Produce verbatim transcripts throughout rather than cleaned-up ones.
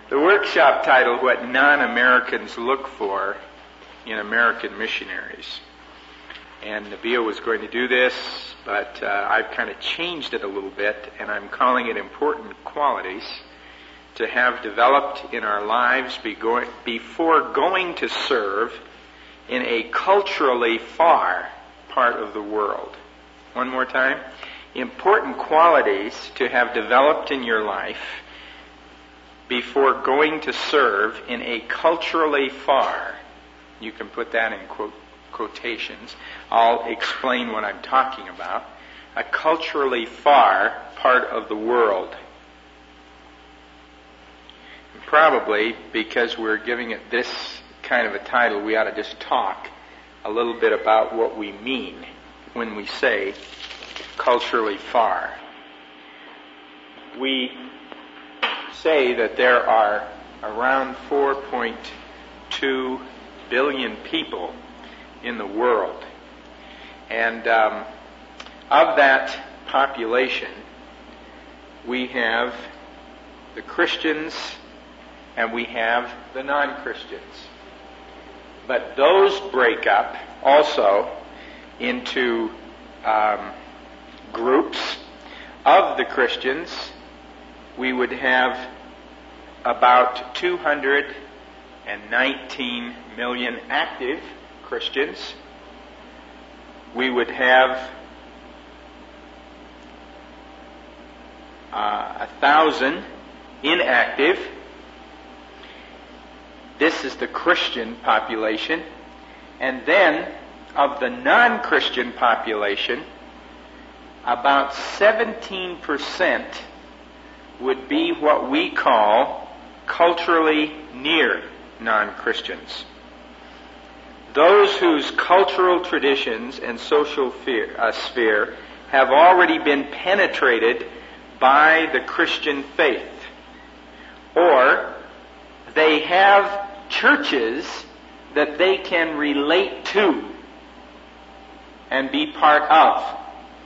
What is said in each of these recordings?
The workshop titled, What Non-Americans Look For in American Missionaries. And Nabil was going to do this, but uh, I've kind of changed it a little bit, and I'm calling it Important Qualities to Have Developed in Our Lives be going, Before Going to Serve in a Culturally Far Part of the World. One more time. Important qualities to have developed in your life before going to serve in a culturally far, you can put that in quote, quotations, I'll explain what I'm talking about, a culturally far part of the world. And probably because we're giving it this kind of a title, we ought to just talk a little bit about what we mean when we say culturally far. We say that there are around four point two billion people in the world. And um, of that population, we have the Christians and we have the non-Christians. But those break up also into um, groups. Of the Christians, we would have about two hundred nineteen million active Christians. We would have uh, a thousand inactive. This is the Christian population. And then, of the non-Christian population, about seventeen percent would be what we call culturally near non-Christians. Those whose cultural traditions and social fear, uh, sphere have already been penetrated by the Christian faith. Or they have churches that they can relate to and be part of.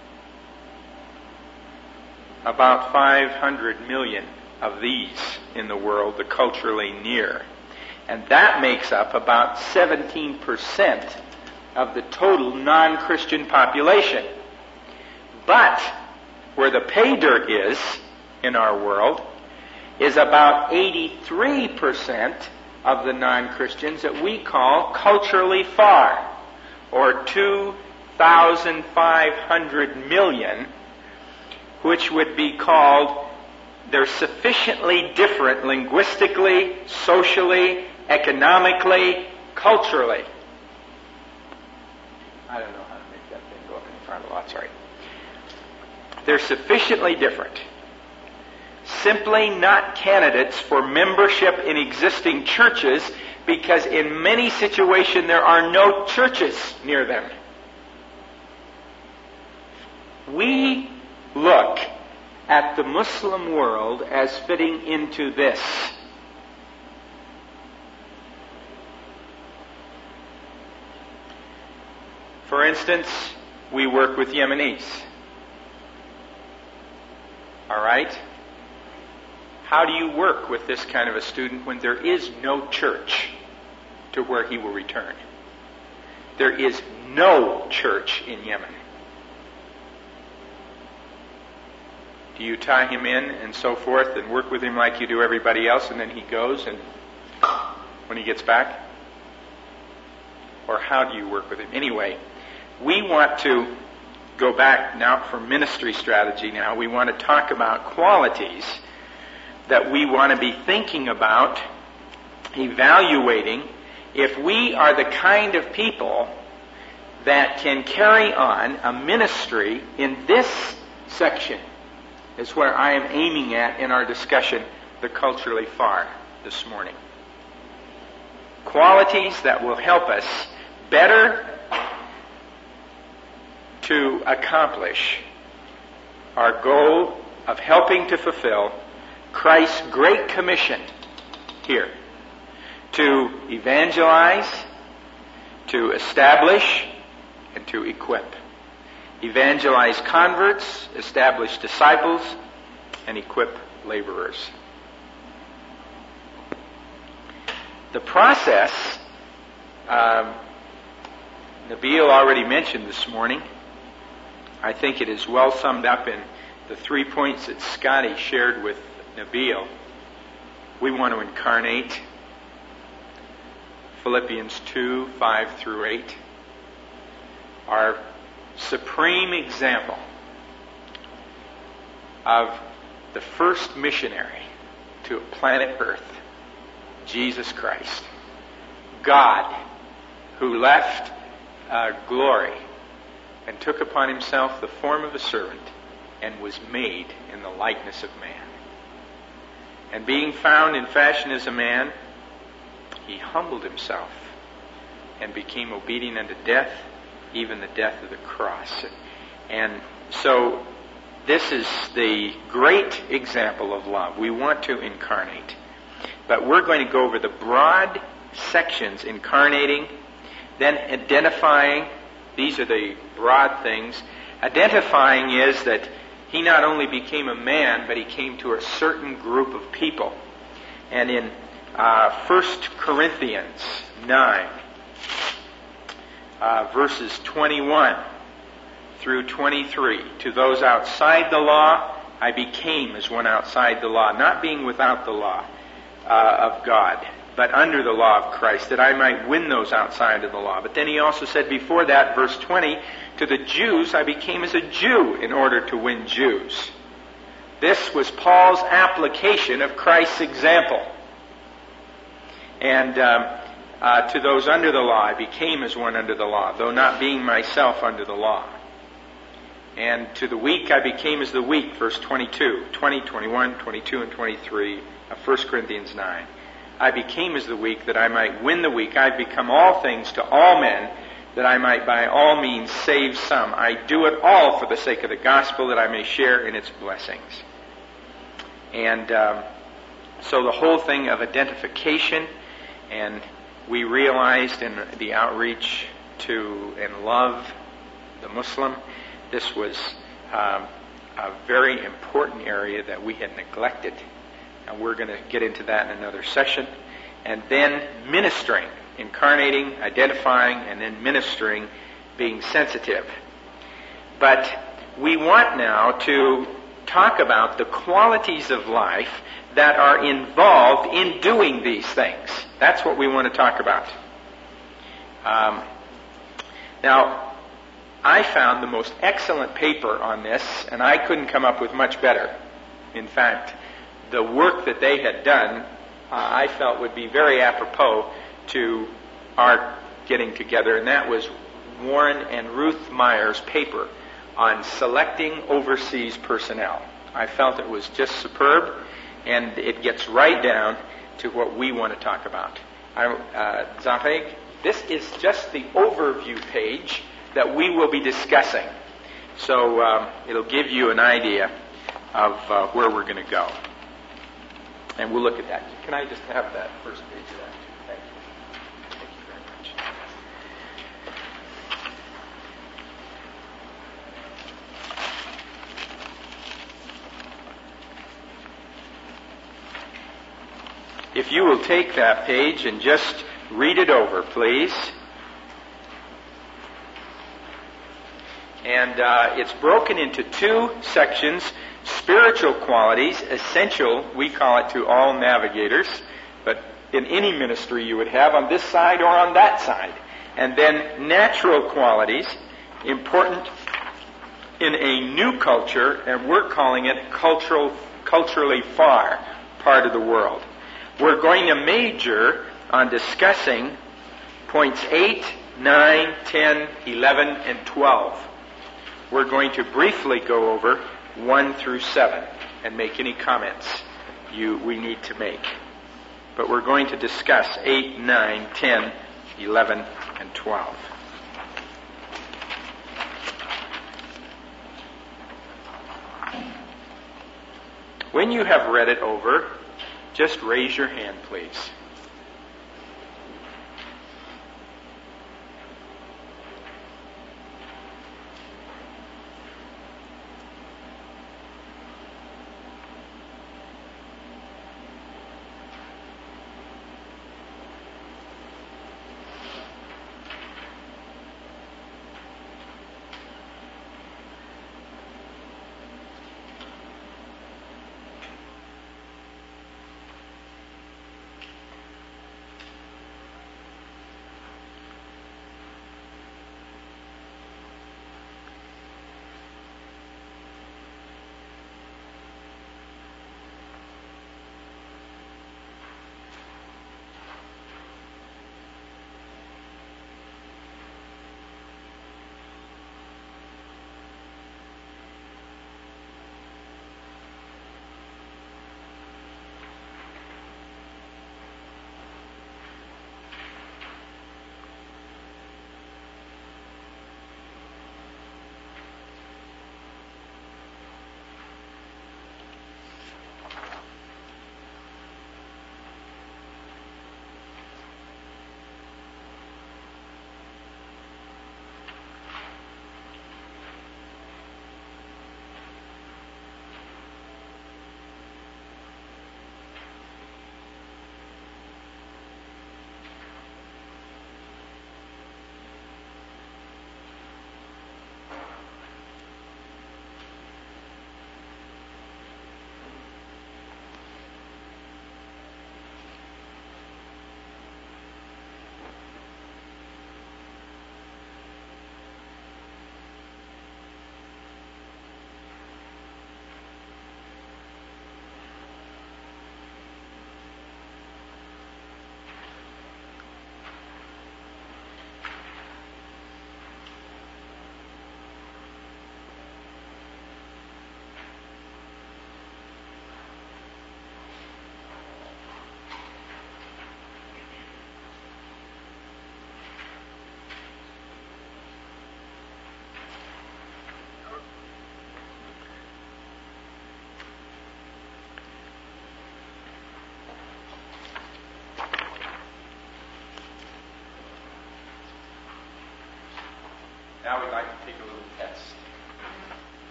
About five hundred million of these in the world, the culturally near. And that makes up about seventeen percent of the total non-Christian population. But where the pay dirt is in our world is about eighty-three percent of the non-Christians that we call culturally far, or two thousand five hundred million, which would be called, they're sufficiently different linguistically, socially, economically, culturally. I don't know how to make that thing go up in front of a lot, sorry. They're sufficiently different. Simply not candidates for membership in existing churches, because in many situations there are no churches near them. We look at the Muslim world as fitting into this. For instance, we work with Yemenis. All right? How do you work with this kind of a student when there is no church to where he will return? There is no church in Yemen. Do you tie him in and so forth and work with him like you do everybody else, and then he goes and when he gets back? Or how do you work with him? Anyway, we want to go back now for ministry strategy now. We want to talk about qualities that we want to be thinking about, evaluating, if we are the kind of people that can carry on a ministry in this section. Is where I am aiming at in our discussion, the culturally far, this morning. Qualities that will help us better to accomplish our goal of helping to fulfill Christ's great commission here, to evangelize, to establish, and to equip. Evangelize converts, establish disciples, and equip laborers. the process, um, Nabil already mentioned this morning. I think it is well summed up in the three points that Scotty shared with Nabil. We want to incarnate. Philippians two, five through eight. Our supreme example of the first missionary to planet Earth, Jesus Christ. God, who left uh, glory and took upon himself the form of a servant and was made in the likeness of man. And being found in fashion as a man, he humbled himself and became obedient unto death, even the death of the cross. And so this is the great example of love. We want to incarnate. But we're going to go over the broad sections, incarnating, then identifying. These are the broad things. Identifying is that he not only became a man, but he came to a certain group of people. And in uh, First Corinthians nine, uh, verses twenty-one through twenty-three, to those outside the law, I became as one outside the law, not being without the law uh, of God, but under the law of Christ, that I might win those outside of the law. But then he also said before that, verse twenty, to the Jews I became as a Jew in order to win Jews. This was Paul's application of Christ's example. And um, uh, to those under the law I became as one under the law, though not being myself under the law. And to the weak I became as the weak, verse twenty-two, twenty, twenty-one, twenty-two, and twenty-three of First Corinthians nine. I became as the weak, that I might win the weak. I've become all things to all men, that I might by all means save some. I do it all for the sake of the gospel, that I may share in its blessings. And um, so the whole thing of identification, and we realized in the outreach to and love the Muslim, this was um, a very important area that we had neglected. And we're going to get into that in another session. And then ministering, incarnating, identifying, and then ministering, being sensitive. But we want now to talk about the qualities of life that are involved in doing these things. That's what we want to talk about. Um, now, I found the most excellent paper on this, and I couldn't come up with much better. In fact, the work that they had done, uh, I felt would be very apropos to our getting together, and that was Warren and Ruth Meyer's paper on selecting overseas personnel. I felt it was just superb, and it gets right down to what we want to talk about. I, uh, Zafeg, this is just the overview page that we will be discussing. So um, it'll give you an idea of uh, where we're going to go. And we'll look at that. Can I just have that first page of that? Thank you. Thank you very much. If you will take that page and just read it over, please. And uh, it's broken into two sections. Spiritual qualities, essential, we call it, to all navigators, but in any ministry you would have on this side or on that side. And then natural qualities, important in a new culture, and we're calling it cultural, culturally far part of the world. We're going to major on discussing points eight, nine, ten, eleven, and twelve. We're going to briefly go over one through seven and make any comments you we need to make. But we're going to discuss eight, nine, ten, eleven, and twelve. When you have read it over, just raise your hand, please.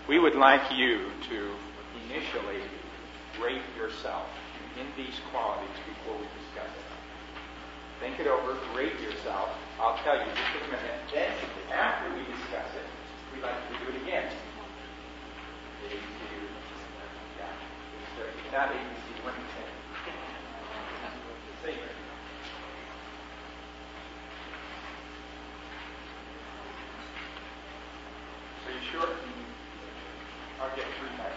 we would like you to initially rate yourself in these qualities before we discuss it. Think it over, rate yourself. I'll tell you just in a minute. Then, after we discuss it, we'd like you to do it again. A, B, C, yeah. It's not A, B, C, one to ten. Say it. Are you sure? I'll get three back.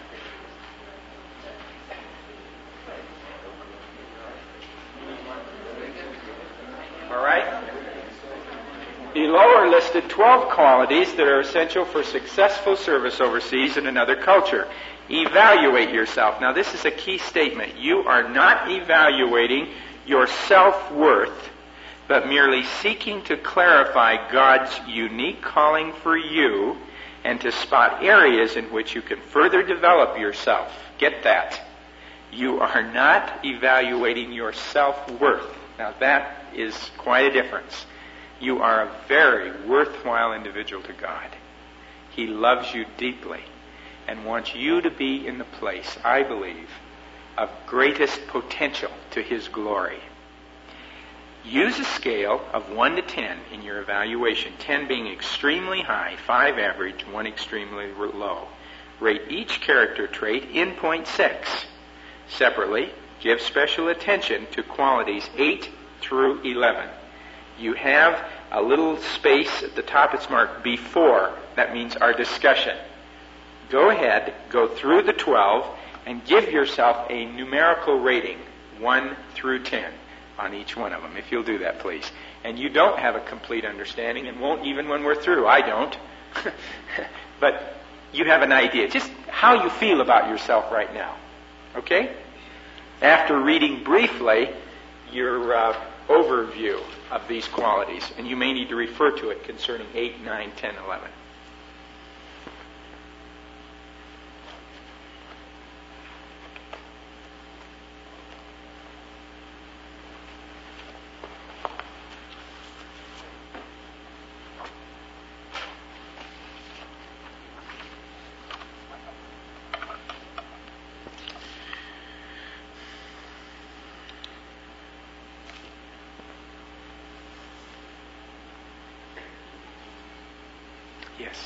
All right? Below are listed twelve qualities that are essential for successful service overseas in another culture. Evaluate yourself. Now, this is a key statement. You are not evaluating your self-worth, but merely seeking to clarify God's unique calling for you and to spot areas in which you can further develop yourself. Get that. You are not evaluating your self-worth. Now, that is quite a difference. You are a very worthwhile individual to God. He loves you deeply and wants you to be in the place, I believe, of greatest potential to His glory. Use a scale of one to ten in your evaluation, ten being extremely high, five average, one extremely low. Rate each character trait in point six. Separately, give special attention to qualities eight through eleven. You have a little space at the top, it's marked before. That means our discussion. Go ahead, go through the twelve, and give yourself a numerical rating, one through ten, on each one of them, if you'll do that, please. And you don't have a complete understanding, and won't even when we're through. I don't. But you have an idea, just how you feel about yourself right now. Okay? After reading briefly your uh, overview of these qualities, and you may need to refer to it concerning eight, nine, ten, eleven. Yes.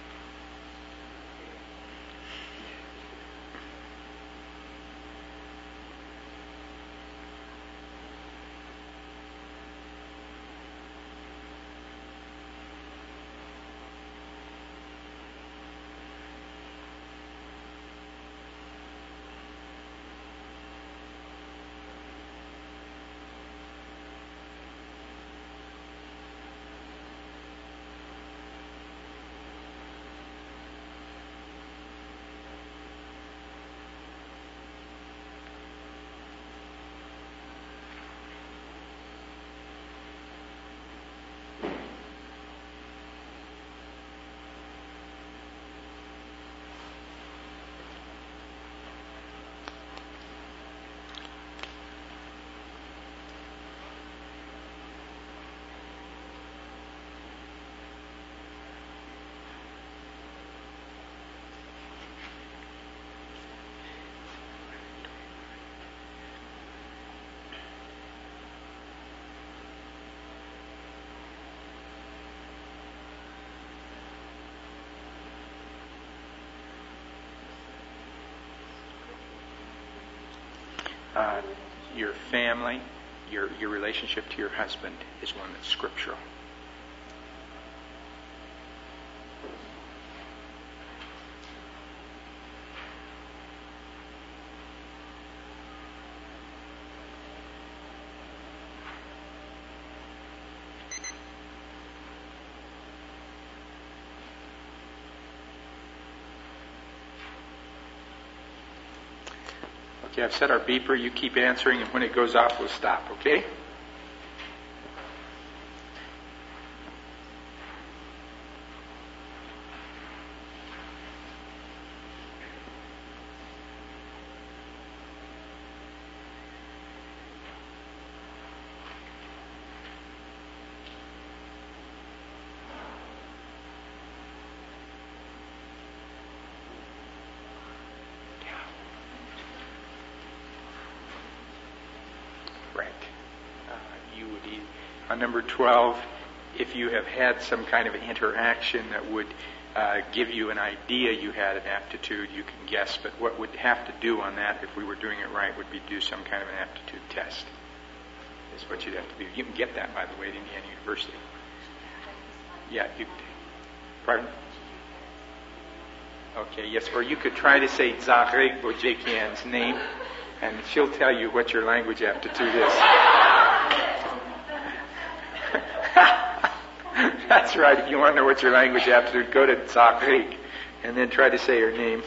Uh, your family, your your relationship to your husband is one that's scriptural. Okay, I've set our beeper. You keep answering, and when it goes off, we'll stop, okay? on number twelve, if you have had some kind of interaction that would uh, give you an idea you had an aptitude, you can guess. But what we'd have to do on that, if we were doing it right, would be do some kind of an aptitude test. Is what you'd have to do. You can get that, by the way, at Indiana University. Yeah, you. Pardon? Okay, yes, or you could try to say Zahre Bojekian's name, and she'll tell you what your language aptitude is. That's right. If you want to know what your language aptitude, go to Zahre, and then try to say her name.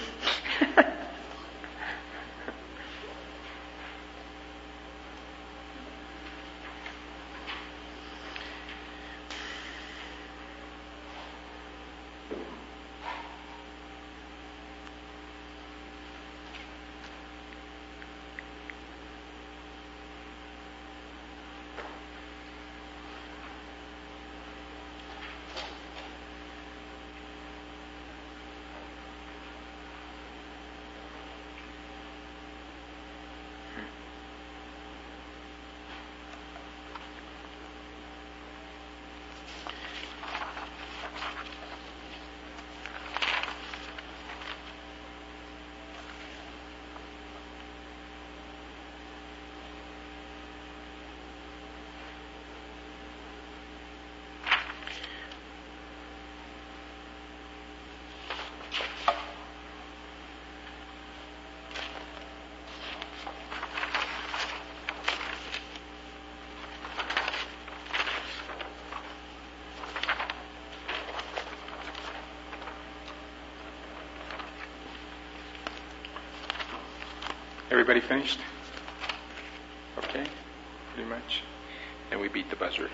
Everybody finished? Okay, pretty much. And we beat the buzzer.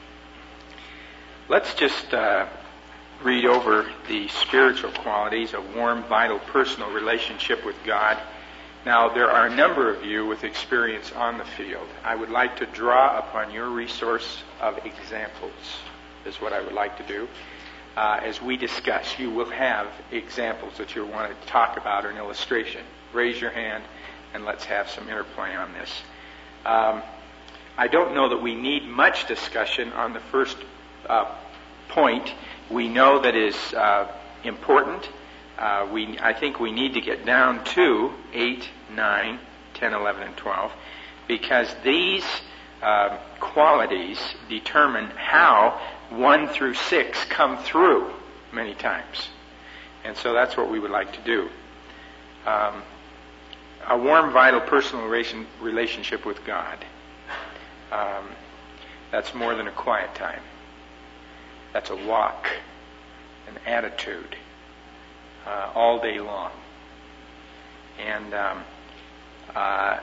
Let's just uh, read over the spiritual qualities, a warm, vital, personal relationship with God. Now, there are a number of you with experience on the field. I would like to draw upon your resource of examples, is what I would like to do. Uh, as we discuss, you will have examples that you want to talk about or an illustration. Raise your hand and let's have some interplay on this. Um, I don't know that we need much discussion on the first uh, point. We know that is uh, important. Uh, we, I think we need to get down to eight, nine, ten, eleven, and twelve, because these uh, qualities determine how one through six come through many times. And so that's what we would like to do. Um, a warm, vital, personal relation, relationship with God. Um, that's more than a quiet time. That's a walk, an attitude, uh, all day long. And um, uh,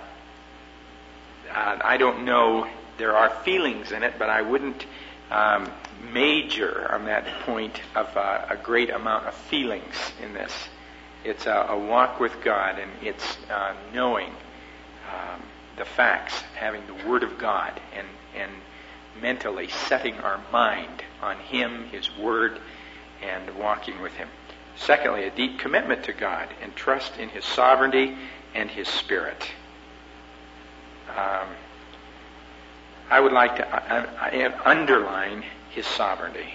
I don't know, there are feelings in it, but I wouldn't um, major on that point of uh, a great amount of feelings in this. It's a, a walk with God, and it's uh, knowing um, the facts, having the Word of God, and, and mentally setting our mind on Him, His Word, and walking with Him. Secondly, a deep commitment to God and trust in His sovereignty and His Spirit. Um, I would like to uh, underline His sovereignty.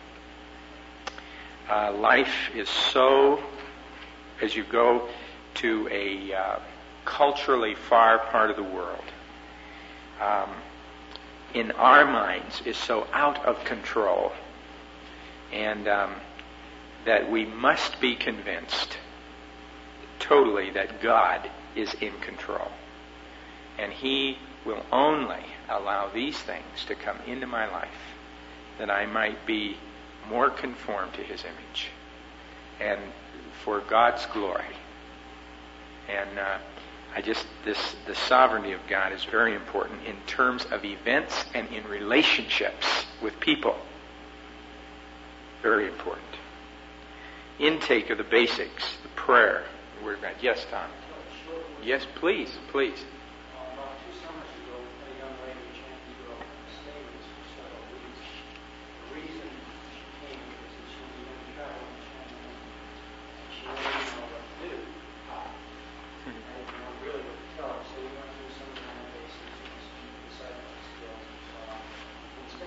Uh, life is so, as you go to a uh, culturally far part of the world, um, in our minds is so out of control, and um, that we must be convinced totally that God is in control. And He will only allow these things to come into my life that I might be more conformed to His image and for God's glory. And uh, I just, this, the sovereignty of God is very important in terms of events and in relationships with people. Very important. Intake of the basics, the prayer, the Word of God. Yes, Tom? Yes, please, please. About two summers ago, a young lady chanted to a statements for several weeks. The reason she came was that she was going to travel and she wanted to know what to do. I didn't know really what to tell her, so we went through some kind of basics and some discipleship skills and so on. Instead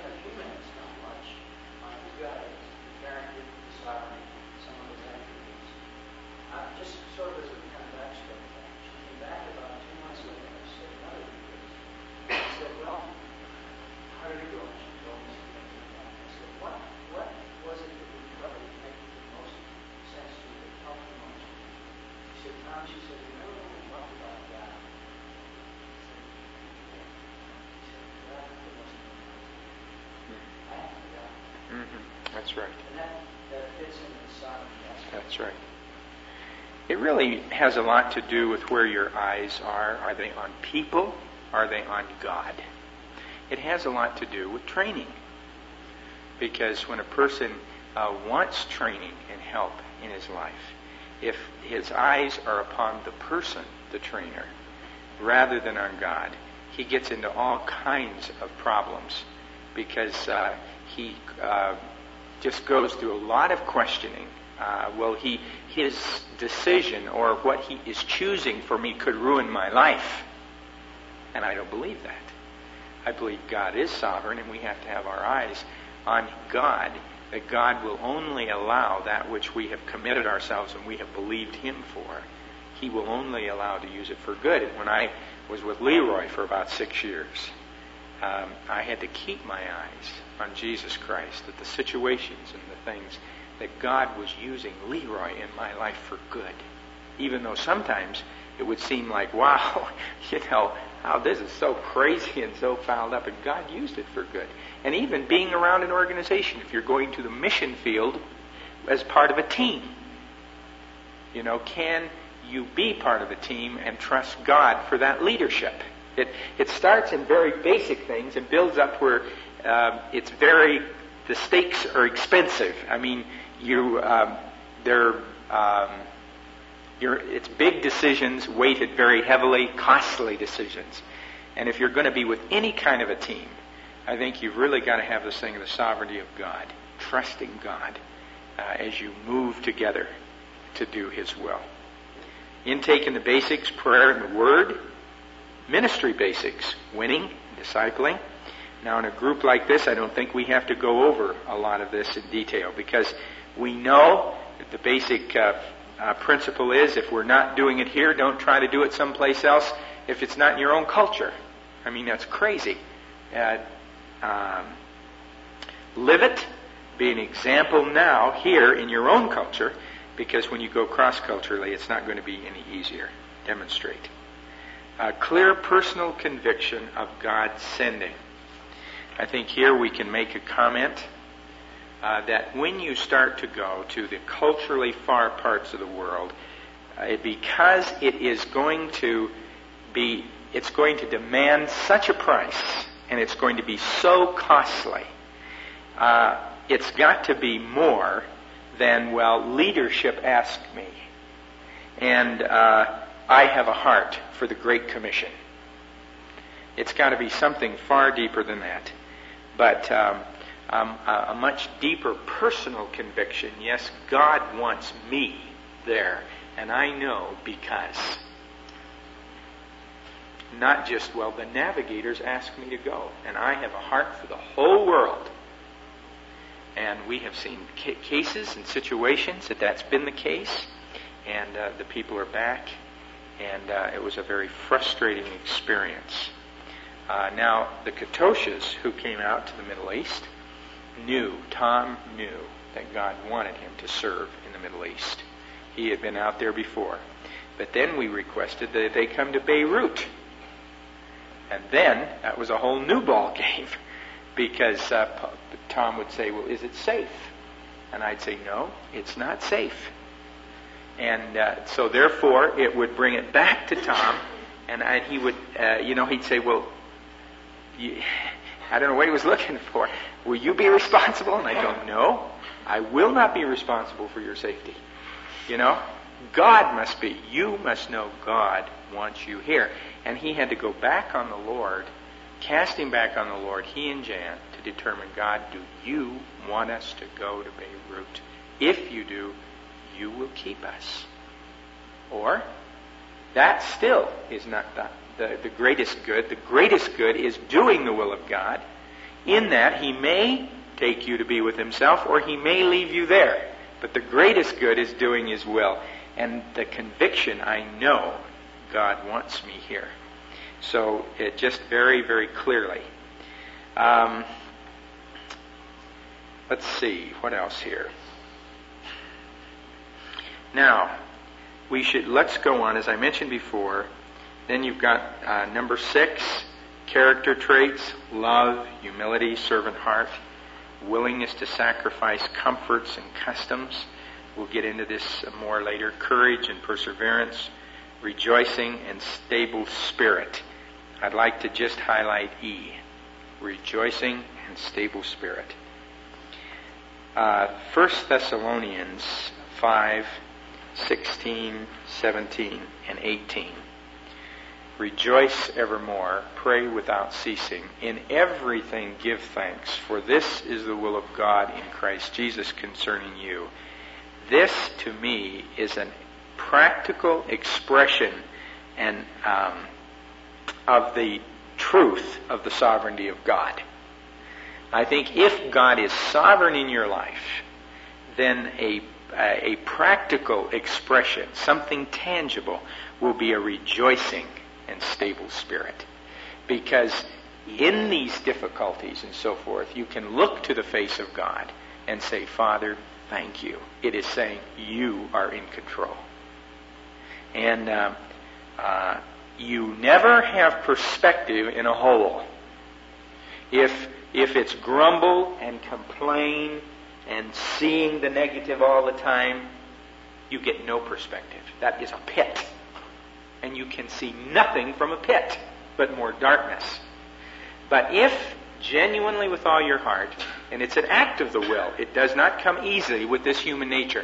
That's right. It really has a lot to do with where your eyes are. Are they on people? Are they on God? It has a lot to do with training. Because when a person uh, wants training and help in his life, if his eyes are upon the person, the trainer, rather than on God, he gets into all kinds of problems because uh, he uh, just goes through a lot of questioning. Uh, well, he his decision or what he is choosing for me could ruin my life. And I don't believe that. I believe God is sovereign, and we have to have our eyes on God, that God will only allow that which we have committed ourselves and we have believed Him for. He will only allow to use it for good. And when I was with Leroy for about six years, um, I had to keep my eyes on Jesus Christ, that the situations and the things that God was using Leroy in my life for good. Even though sometimes it would seem like, wow, you know, how this is so crazy and so fouled up, and God used it for good. And even being around an organization, if you're going to the mission field as part of a team, you know, can you be part of a team and trust God for that leadership? It it starts in very basic things and builds up where uh, it's very, the stakes are expensive. I mean, you um, they're um, you're, it's big decisions, weighted very heavily, costly decisions. And if you're going to be with any kind of a team, I think you've really got to have this thing of the sovereignty of God, trusting God uh, as you move together to do His will. Intake in the basics, prayer and the Word. Ministry basics, winning, discipling. Now in a group like this, I don't think we have to go over a lot of this in detail, because we know that the basic uh, uh, principle is, if we're not doing it here, don't try to do it someplace else if it's not in your own culture. I mean, that's crazy. Uh, um, live it. Be an example now here in your own culture, because when you go cross-culturally, it's not going to be any easier. Demonstrate. A clear personal conviction of God's sending. I think here we can make a comment uh, that when you start to go to the culturally far parts of the world, uh, because it is going to be, it's going to demand such a price, and it's going to be so costly, uh, it's got to be more than, well, leadership asked me, and uh, I have a heart for the Great Commission. It's got to be something far deeper than that. But um, um, a, a much deeper personal conviction. Yes, God wants me there, and I know because. Not just, well, the navigators asked me to go, and I have a heart for the whole world. And we have seen ca- cases and situations that that's been the case, and uh, the people are back, and uh, it was a very frustrating experience. Uh, now, the Katoshas who came out to the Middle East knew, Tom knew, that God wanted him to serve in the Middle East. He had been out there before. But then we requested that they come to Beirut. And then, that was a whole new ball game, because uh, Tom would say, well, is it safe? And I'd say, no, it's not safe. And uh, so therefore, it would bring it back to Tom, and I, he would, uh, you know, he'd say, well, you, I don't know what he was looking for. Will you be responsible? And I go, no, I will not be responsible for your safety. You know, God must be. You must know God wants you here. And he had to go back on the Lord, cast him back on the Lord, he and Jan, to determine, God, do you want us to go to Beirut? If you do, you will keep us. Or, that still is not the, the, the greatest good. The greatest good is doing the will of God, in that he may take you to be with himself, or he may leave you there. But the greatest good is doing his will. And the conviction, I know God wants me here. So it just very, very clearly. Um, let's see, what else here? Now, we should, let's go on, as I mentioned before. Then you've got uh, number six, character traits, love, humility, servant heart, willingness to sacrifice comforts and customs, We'll get into this more later. Courage and perseverance, rejoicing and stable spirit. I'd like to just highlight E, rejoicing and stable spirit. Uh, First Thessalonians five, sixteen, seventeen, and eighteen. Rejoice evermore, pray without ceasing. In everything give thanks, for this is the will of God in Christ Jesus concerning you. This, to me, is a practical expression and um, of the truth of the sovereignty of God. I think if God is sovereign in your life, then a, a practical expression, something tangible, will be a rejoicing and stable spirit. Because in these difficulties and so forth, you can look to the face of God and say, Father, thank you. It is saying you are in control. And uh, uh, you never have perspective in a whole. If if it's grumble and complain and seeing the negative all the time, you get no perspective. That is a pit. And you can see nothing from a pit but more darkness. But if genuinely with all your heart, and it's an act of the will, it does not come easily with this human nature,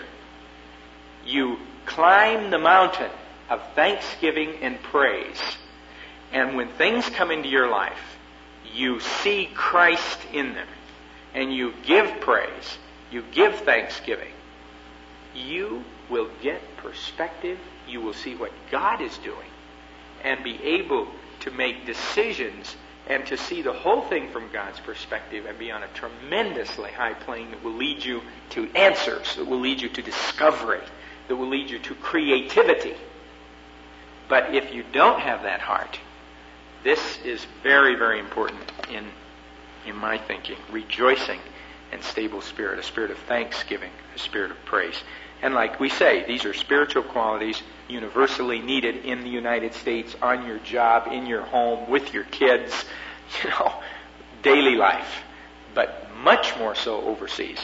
you climb the mountain of thanksgiving and praise, and when things come into your life, you see Christ in them, and you give praise, you give thanksgiving, you will get perspective, you will see what God is doing, and be able to make decisions and to see the whole thing from God's perspective and be on a tremendously high plane that will lead you to answers, that will lead you to discovery, that will lead you to creativity. But if you don't have that heart, this is very, very important in, in my thinking. Rejoicing and stable spirit, a spirit of thanksgiving, a spirit of praise. And like we say, these are spiritual qualities universally needed in the United States, on your job, in your home, with your kids, you know, daily life, but much more so overseas.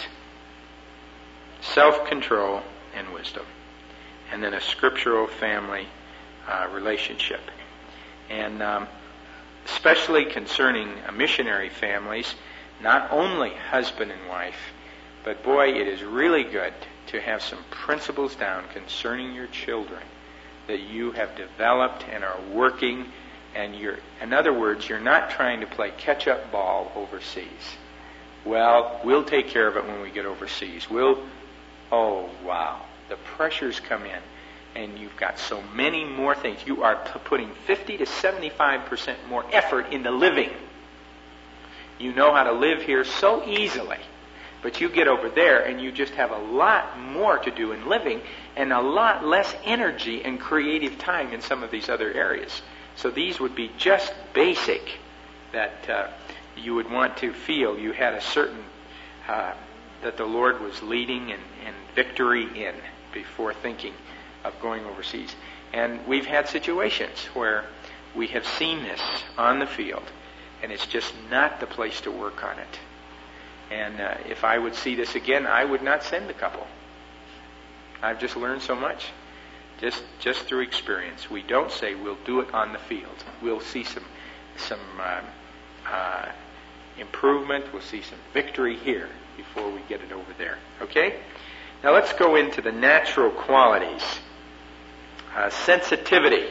Self-control and wisdom. And then a scriptural family uh, relationship. And um, especially concerning uh, missionary families, not only husband and wife, but boy, it is really good to have some principles down concerning your children that you have developed and are working, and you're, in other words, you're not trying to play catch-up ball overseas. Well, we'll take care of it when we get overseas. We'll, oh wow, the pressures come in, and you've got so many more things. You are p- putting fifty to seventy-five percent more effort into living. You know how to live here so easily. But you get over there and you just have a lot more to do in living and a lot less energy and creative time in some of these other areas. So these would be just basic that uh, you would want to feel you had a certain, uh, that the Lord was leading and, and victory in before thinking of going overseas. And we've had situations where we have seen this on the field and it's just not the place to work on it. And uh, if I would see this again, I would not send the couple. I've just learned so much, just just through experience. We don't say we'll do it on the field. We'll see some some uh, uh, improvement. We'll see some victory here before we get it over there. Okay? Now let's go into the natural qualities. Uh, sensitivity.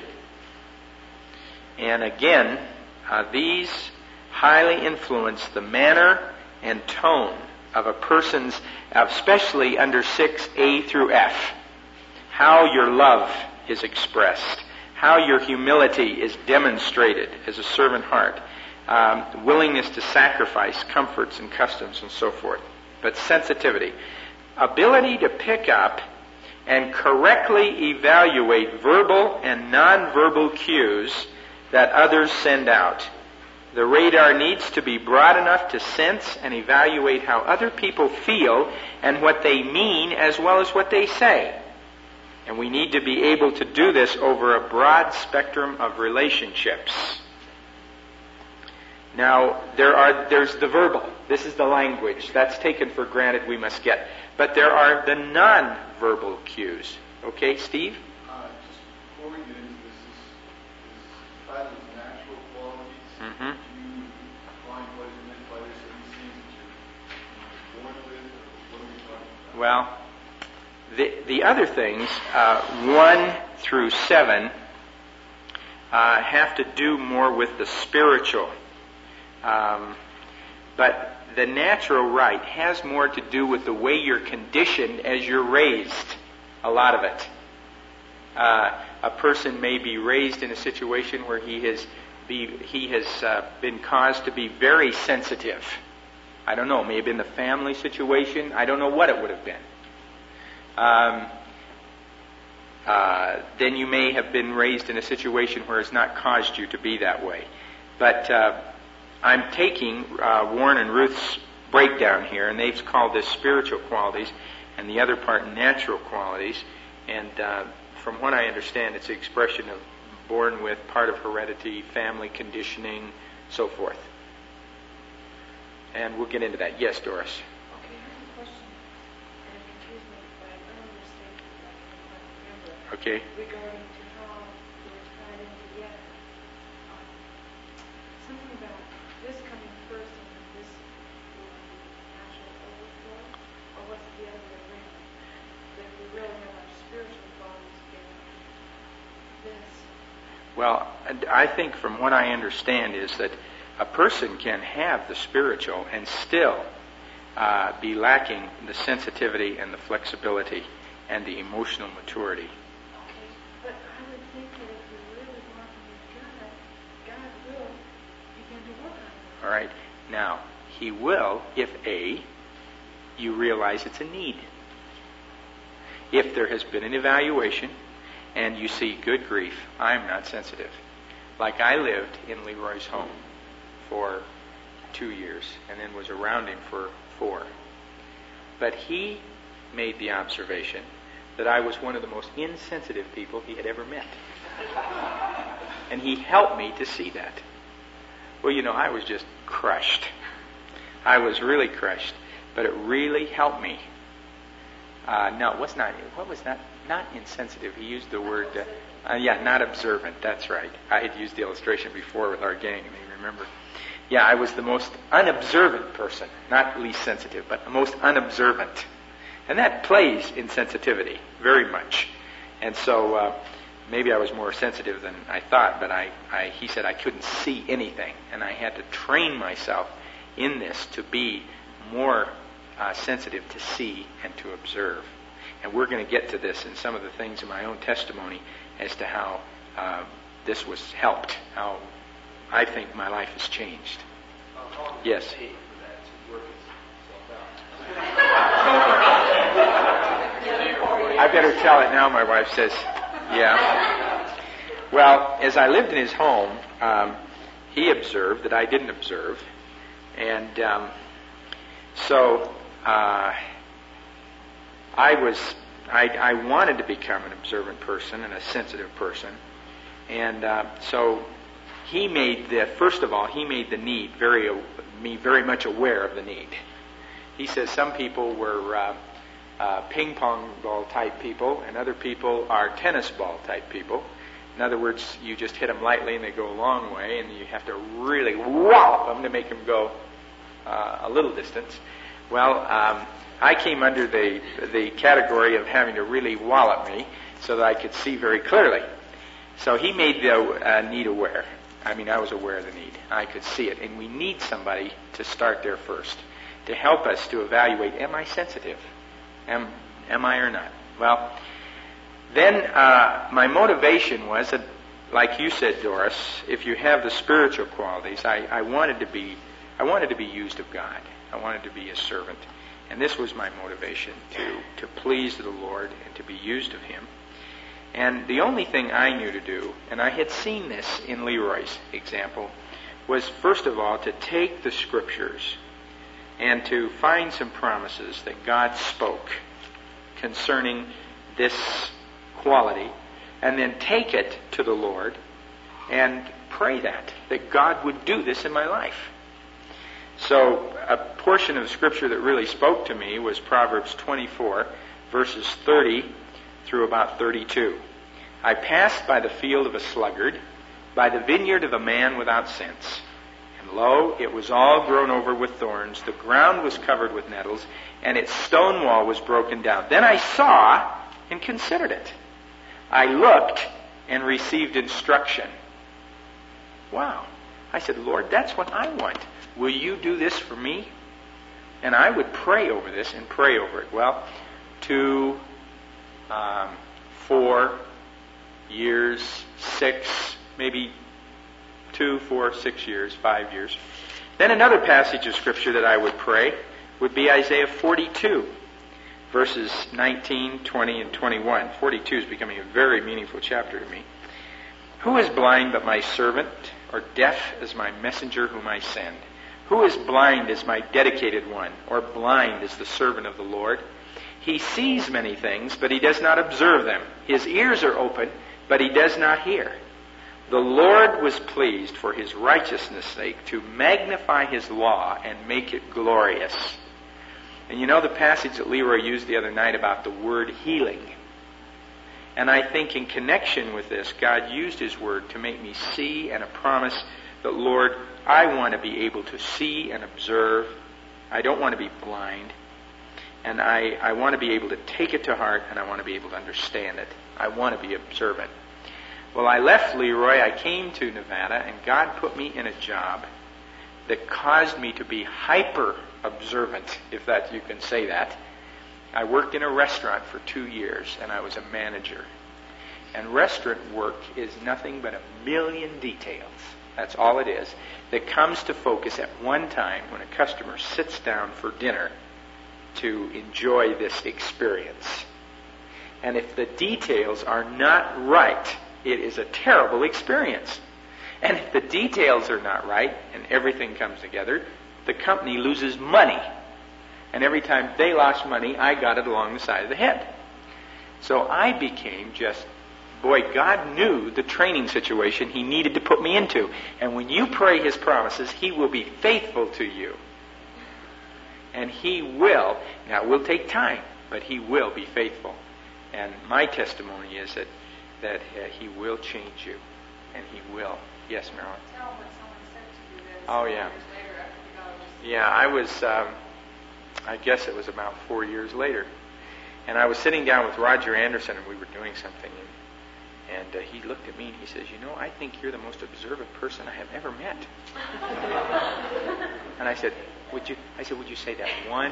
And again, uh, these highly influence the manner and tone of a person's, especially under six A through F. How your love is expressed. How your humility is demonstrated as a servant heart. Um, willingness to sacrifice comforts and customs and so forth. But sensitivity. Ability to pick up and correctly evaluate verbal and nonverbal cues that others send out. The radar needs to be broad enough to sense and evaluate how other people feel and what they mean as well as what they say. And we need to be able to do this over a broad spectrum of relationships. Now, there are there's the verbal. This is the language. That's taken for granted we must get. But there are the non-verbal cues. Okay, Steve? Uh, just before we get into this, this is titled Natural Qualities. Mm-hmm. Do you find what is meant by this? Are these things that you're born with, or what are we talking about? Well, the the other things, uh, one through seven, uh, have to do more with the spiritual. Um, but the natural right has more to do with the way you're conditioned as you're raised. A lot of it. Uh, a person may be raised in a situation where he has be he has uh, been caused to be very sensitive. I don't know. It may have been the family situation. I don't know what it would have been. Um, uh, then you may have been raised in a situation where it's not caused you to be that way. But uh, I'm taking uh, Warren and Ruth's breakdown here, and they've called this spiritual qualities, and the other part natural qualities. And uh, from what I understand, it's the expression of born with, part of heredity, family conditioning, so forth. And we'll get into that. Yes, Doris. Okay, I have a question, and it confused me, but I don't understand it, I can't remember. Okay. Regarding to how they're tied in together. Um, something about this coming first and then this will be natural overflow, or what's the other way around? That we really have our spiritual qualities together. This. Well, and I think from what I understand is that a person can have the spiritual and still uh, be lacking the sensitivity and the flexibility and the emotional maturity. Okay, but I would think that if you really want to be God, God will begin to work on it. All right. Now, He will if A, you realize it's a need. If there has been an evaluation and you see, good grief, I'm not sensitive. Like I lived in Leroy's home for two years and then was around him for four. But he made the observation that I was one of the most insensitive people he had ever met. And he helped me to see that. Well, you know, I was just crushed. I was really crushed. But it really helped me. Uh, no, it was not. What was that? Not insensitive. He used the word, uh, uh, yeah, not observant. That's right. I had used the illustration before with our gang, and they remember. Yeah, I was the most unobservant person. Not least sensitive, but the most unobservant. And that plays in sensitivity very much. And so uh, maybe I was more sensitive than I thought, but I, I, he said I couldn't see anything. And I had to train myself in this to be more uh, sensitive to see and to observe. And we're going to get to this in some of the things in my own testimony as to how uh, this was helped, how I think my life has changed. Uh, yes. For that to work itself I better tell it now, my wife says. Yeah. Well, as I lived in his home, um, he observed that I didn't observe. And um, so uh, I was, I, I wanted to become an observant person and a sensitive person. And uh, so he made the, first of all, he made the need very, me very much aware of the need. He says some people were uh, uh, ping pong ball type people, and other people are tennis ball type people. In other words, you just hit them lightly and they go a long way, and you have to really wallop them to make them go uh, a little distance. Well, um, I came under the the category of having to really wallop me so that I could see very clearly. So he made the uh, need aware. I mean, I was aware of the need. I could see it. And we need somebody to start there first, to help us to evaluate, am I sensitive? Am, am I or not? Well, then uh, my motivation was that, like you said, Doris, if you have the spiritual qualities, I, I wanted to be, I wanted to be used of God. I wanted to be a servant. And this was my motivation, to, to please the Lord and to be used of Him. And the only thing I knew to do, and I had seen this in Leroy's example, was first of all to take the Scriptures and to find some promises that God spoke concerning this quality, and then take it to the Lord and pray that, that God would do this in my life. So a portion of Scripture that really spoke to me was Proverbs twenty-four, verses thirty through about thirty-two. I passed by the field of a sluggard, by the vineyard of a man without sense. And lo, it was all grown over with thorns, the ground was covered with nettles, and its stone wall was broken down. Then I saw and considered it. I looked and received instruction. Wow. I said, Lord, that's what I want. Will you do this for me? And I would pray over this and pray over it. Well, two, um, four years, six, maybe two, four, six years, five years. Then another passage of Scripture that I would pray would be Isaiah forty-two, verses nineteen, twenty, and twenty-one. forty-two is becoming a very meaningful chapter to me. Who is blind but my servant, or deaf as my messenger whom I send? Who is blind as my dedicated one, or blind as the servant of the Lord? He sees many things, but he does not observe them. His ears are open, but he does not hear. The Lord was pleased for his righteousness' sake to magnify his law and make it glorious. And you know the passage that Leroy used the other night about the word healing. And I think in connection with this, God used his word to make me see and a promise that, Lord, I want to be able to see and observe. I don't want to be blind. And I, I want to be able to take it to heart, and I want to be able to understand it. I want to be observant. Well, I left Leroy, I came to Nevada, and God put me in a job that caused me to be hyper observant, if that you can say that. I worked in a restaurant for two years, and I was a manager. And restaurant work is nothing but a million details. That's all it is. That comes to focus at one time when a customer sits down for dinner to enjoy this experience. And if the details are not right, it is a terrible experience. And if the details are not right and everything comes together, the company loses money. And every time they lost money, I got it along the side of the head. So I became just, boy, God knew the training situation he needed to put me into. And when you pray his promises, he will be faithful to you. And he will, now it will take time, but he will be faithful. And my testimony is that, that uh, he will change you. And he will. Yes, Marilyn? Tell what someone said to you then Oh, some yeah. years later after God was... Yeah, I was, um, I guess it was about four years later. And I was sitting down with Roger Anderson, and we were doing something. And, and uh, he looked at me and he says, you know, I think you're the most observant person I have ever met. And I said, would you, I said, would you say that one?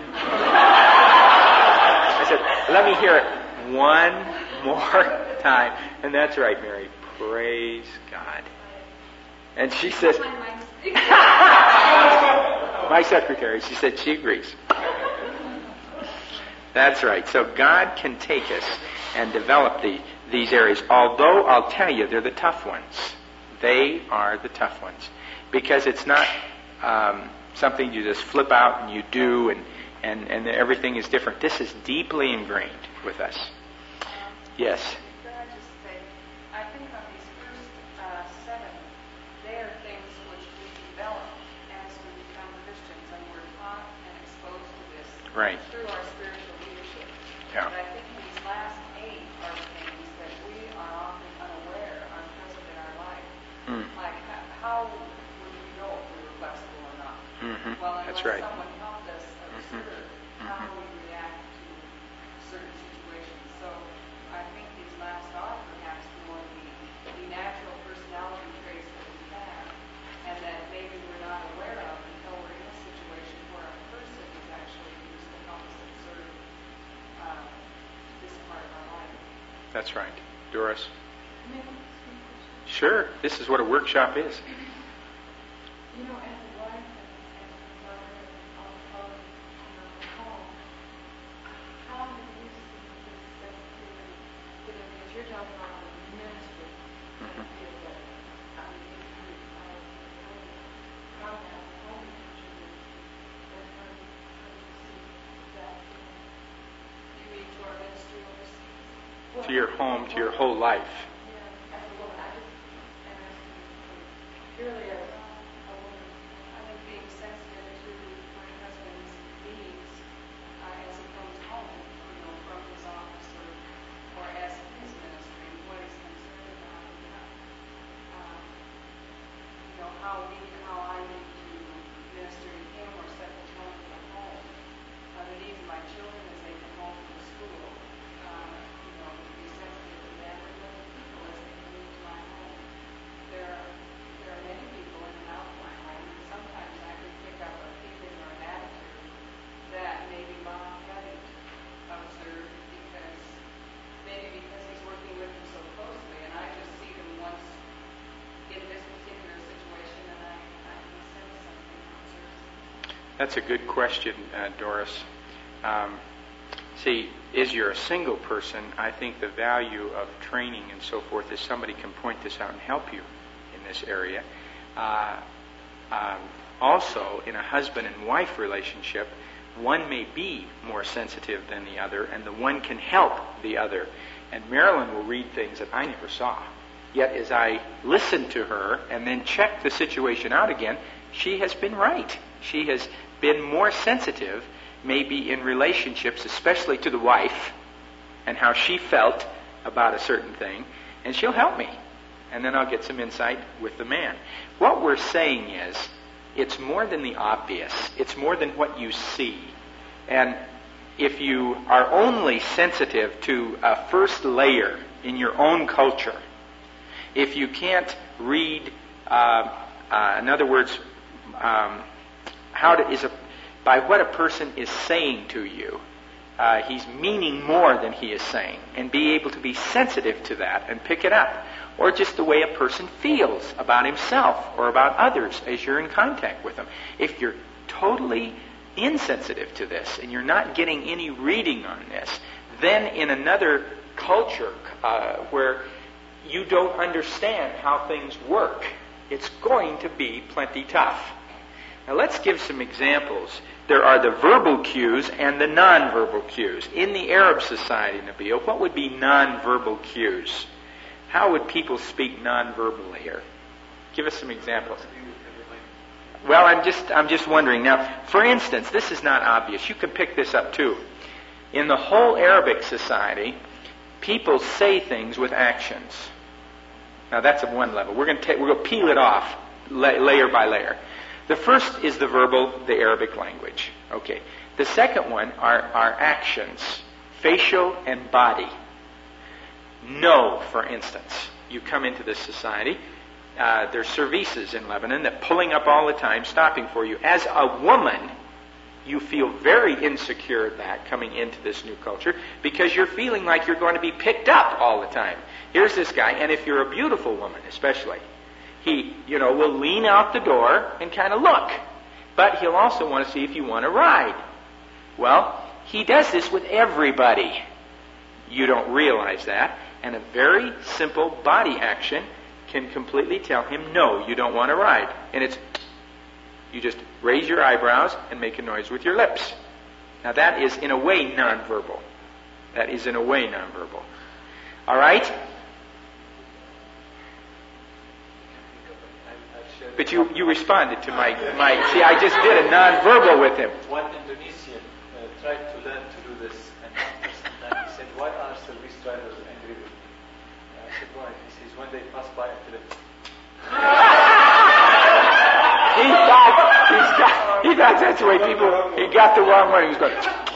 I said, let me hear it one more time. And that's right, Mary. Praise God. And she says, my secretary, she said she agrees. That's right. So God can take us and develop the, these areas. Although I'll tell you, they're the tough ones. They are the tough ones. Because it's not um, something you just flip out and you do and, and, and everything is different. This is deeply ingrained with us. Yes. Could I just say, I think on these first uh, seven, they are things which we develop as we become Christians, and we're taught and exposed to this Right. through our spiritual leadership. Yeah. But I think these last eight are things that we are often unaware are present in our life. Mm. Like, h- how would we know if we were flexible or not? Mm-hmm. Well, That's unless right. someone helped us observe Mhm. how Mhm. we react to certain situations. So I think these last are perhaps more the, the natural personality traits that we have, and that maybe we're not aware of until we're in a situation where a person is actually used to help us observe uh, this part of our life. That's right. Doris? May I ask you a question? Sure. This is what a workshop is. You know, as a wife and as a mother of, of um, home, how do you see this sensitivity? You know, because you're talking about the ministry, Mhm. I feel that I mean, if you are how that home contributes, then how do you, how do you see that? You mean to our ministry overseas? To your home, to your whole life. Yeah, as a woman, I just am asking you. That's a good question, uh, Doris. Um, see, as you're a single person, I think the value of training and so forth is somebody can point this out and help you in this area. Uh, um, also, in a husband and wife relationship, one may be more sensitive than the other, and the one can help the other. And Marilyn will read things that I never saw. Yet as I listen to her and then check the situation out again, she has been right. She has been more sensitive, maybe in relationships, especially to the wife, and how she felt about a certain thing, and she'll help me. And then I'll get some insight with the man. What we're saying is, it's more than the obvious. It's more than what you see. And if you are only sensitive to a first layer in your own culture, if you can't read, uh, uh, in other words, um, how to, is a, by what a person is saying to you, uh, he's meaning more than he is saying, and be able to be sensitive to that and pick it up. Or just the way a person feels about himself or about others as you're in contact with them. If you're totally insensitive to this and you're not getting any reading on this, then in another culture uh, where you don't understand how things work, it's going to be plenty tough. Now let's give some examples. There are the verbal cues and the nonverbal cues. In the Arab society, Nabil, what would be nonverbal cues? How would people speak non-verbally here? Give us some examples. Well, I'm just I'm just wondering. Now, for instance, this is not obvious. You can pick this up too. In the whole Arabic society, people say things with actions. Now, that's at one level. We're going to take, we're going to peel it off la- layer by layer. The first is the verbal, the Arabic language. Okay. The second one are are actions, facial and body. No, for instance, you come into this society, uh, there's services in Lebanon that pulling up all the time, stopping for you. As a woman, you feel very insecure at that coming into this new culture because you're feeling like you're going to be picked up all the time. Here's this guy, and if you're a beautiful woman especially, he, you know, will lean out the door and kind of look. But he'll also want to see if you want to ride. Well, he does this with everybody. You don't realize that. And a very simple body action can completely tell him, no, you don't want to ride. And it's, you just raise your eyebrows and make a noise with your lips. Now that is in a way nonverbal. That is in a way nonverbal. All right? But you, you responded to my, my, see, I just did a nonverbal with him. One Indonesian uh, tried to learn to do this, and after some time he said, why are service drivers angry with me? I said, why? He says, when they pass by, I tell them. He thought, he's got, he thought that's the way people, he got the wrong one. He was going,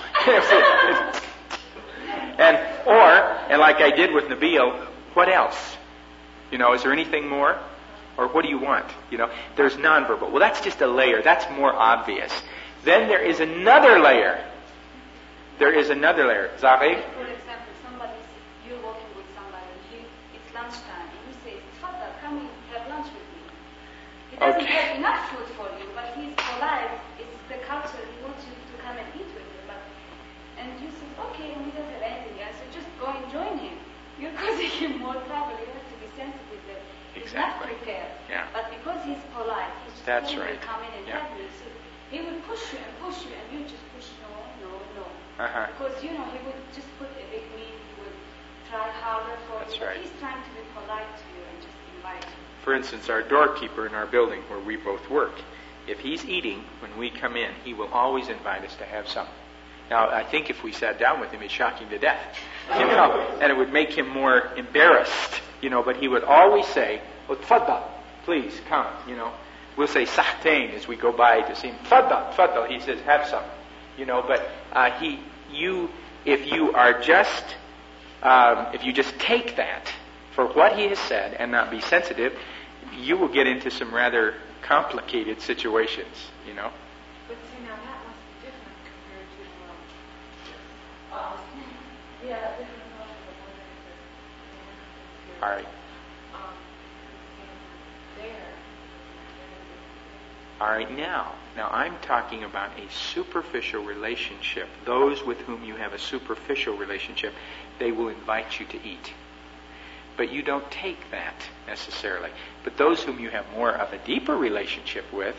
and, or, and like I did with Nabil, what else? You know, is there anything more? Or what do you want? You know, there's nonverbal. Well, that's just a layer. That's more obvious. Then there is another layer. There is another layer. Zahid? For example, somebody, you're walking with somebody, and you, it's lunchtime, and you say, Tfadal, come and have lunch with me. He doesn't Okay. have enough food for you, but he's polite. It's the culture. He wants you to come and eat with him. But, and you say, okay, and he doesn't have anything else, so just go and join him. You're causing him more trouble. You have to be sensitive that he's Exactly. not prepared. Yeah. But because he's polite, he's just That's going right. to come in and Yeah. have you. So he will push you and push you, and you just push no, no, no. Uh-huh. Because, you know, he would just put a big meal, he would try harder for That's you. right. But he's trying to be polite to you and just invite you. For instance, our doorkeeper in our building where we both work, if he's eating when we come in, he will always invite us to have some. Now, I think if we sat down with him, he'd shock him to death, you know, and it would make him more embarrassed, you know, but he would always say, oh, tfaddal, please, come, you know. We'll say sahtain as we go by to see him, tfaddal, tfaddal, he says, have some, you know, but uh, he, you, if you are just, um, if you just take that for what he has said and not be sensitive, you will get into some rather complicated situations, you know. But see, now that must be different compared to, um, um, yeah, different culture, but one that is All right. um, there, All right, now, now I'm talking about a superficial relationship. Those with whom you have a superficial relationship, they will invite you to eat. But you don't take that necessarily. But those whom you have more of a deeper relationship with,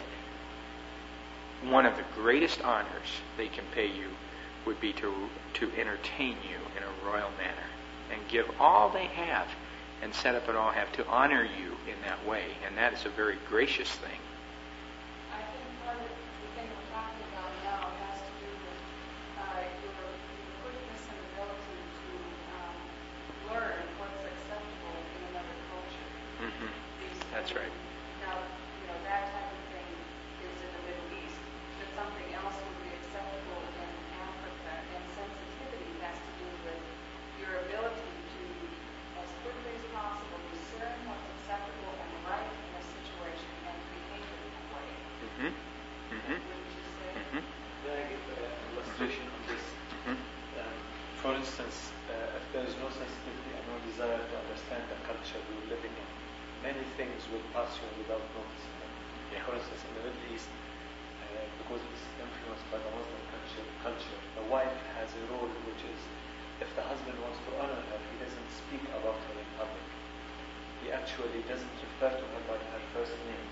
one of the greatest honors they can pay you would be to, to entertain you in a royal manner and give all they have and set up and all have to honor you in that way. And that is a very gracious thing. I think part of the thing we're talking about now has to do with uh, your, your quickness and ability to um, learn what's acceptable in another culture. Mm-hmm. These- That's right. Now, you know, that type of thing is in the Middle East, but something else would be acceptable in Africa, and sensitivity has to do with your ability to, as quickly as possible, discern what's acceptable and right in a situation and behave in that way. Mm-hmm. Mm-hmm. Wouldn't you say? Mm-hmm. May I give an illustration on this? Mm-hmm. Um, for instance, uh, if there is no sensitivity and no desire to understand the culture we're living in, many things will pass you without noticing them. Yeah. For instance, in the Middle East, uh, because it's influenced by the Muslim culture, culture, the wife has a role which is, if the husband wants to honor her, he doesn't speak about her in public. He actually doesn't refer to her by her first name.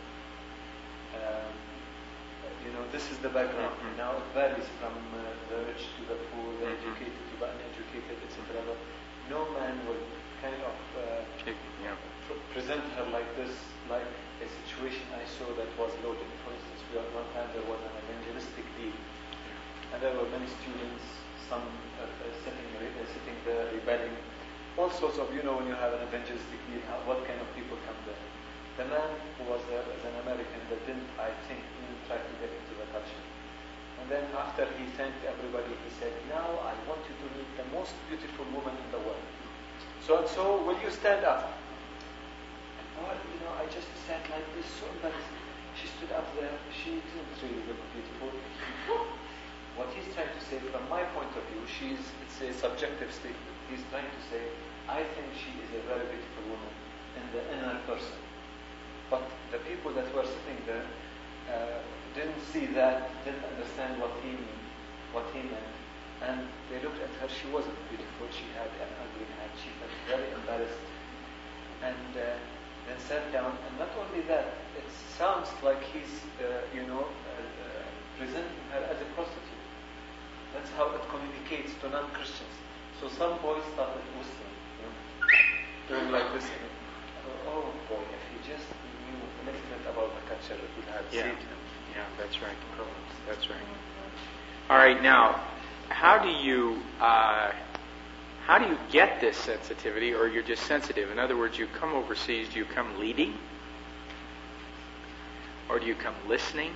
Um, you know, this is the background. Mhm. Now it varies from uh, the rich to the poor, the Mhm. educated to the uneducated, et cetera. But no man will kind of uh, Yeah. pr- present her like this, like a situation I saw that was loaded. For instance, we at one time there was an evangelistic deal, and there were many students, some uh, uh, sitting, uh, sitting there rebelling, all sorts of, you know, when you have an evangelistic deal, how, what kind of people come there. The man who was there as an American that didn't, I think, even try to get into the culture. And then after he thanked everybody, he said, now I want you to meet the most beautiful woman in the world. So and so, will you stand up? And well, you know, I just sat like this, so embarrassed. She stood up there. She didn't really look beautiful. What he's trying to say, from my point of view, she's, it's a subjective statement. He's trying to say, I think she is a very beautiful woman in the inner person. But the people that were sitting there uh, didn't see that, didn't understand what he what he meant, and they looked at her. She wasn't beautiful. She had an ugly head. She felt very embarrassed, and uh, then sat down. And not only that, it sounds like he's, uh, you know, uh, uh, presenting her as a prostitute. That's how it communicates to non-Christians. So some boys started whistling, you know, doing like this. And, oh boy, if he just knew a little bit about the culture, it would have Yeah. saved him Yeah, that's right. problems. That's right. All right, now, how do you uh, how do you get this sensitivity, or you're just sensitive? In other words, you come overseas, do you come leading, or do you come listening?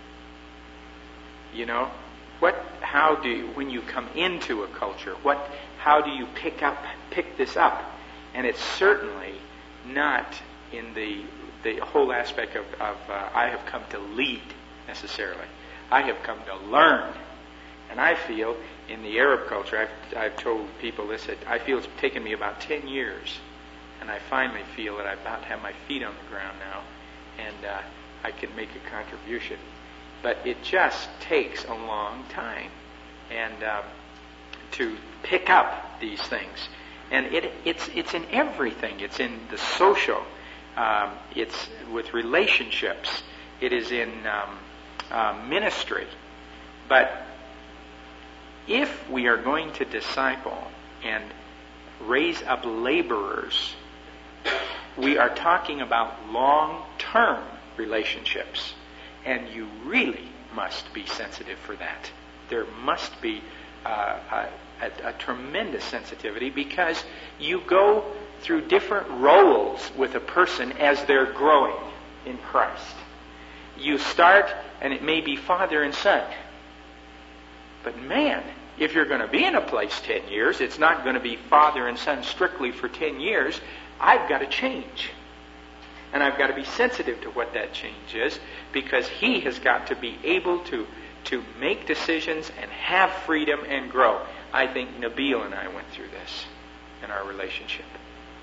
You know, what? How do you, when you come into a culture, what? How do you pick up pick this up? And it's certainly not in the the whole aspect of, of uh, I have come to lead necessarily. I have come to learn. And I feel in the Arab culture, I've, I've told people this, that I feel it's taken me about ten years, and I finally feel that I about have my feet on the ground now, and uh, I can make a contribution. But it just takes a long time, and um, to pick up these things. And it, it's it's in everything. It's in the social. Um, it's with relationships. It is in um, uh, ministry. But if we are going to disciple and raise up laborers, we are talking about long-term relationships. And you really must be sensitive for that. There must be uh, a, a, a tremendous sensitivity, because you go through different roles with a person as they're growing in Christ. You start, and it may be father and son. But man, if you're going to be in a place ten years, it's not going to be father and son strictly for ten years. I've got to change. And I've got to be sensitive to what that change is, because he has got to be able to, to make decisions and have freedom and grow. I think Nabil and I went through this in our relationship.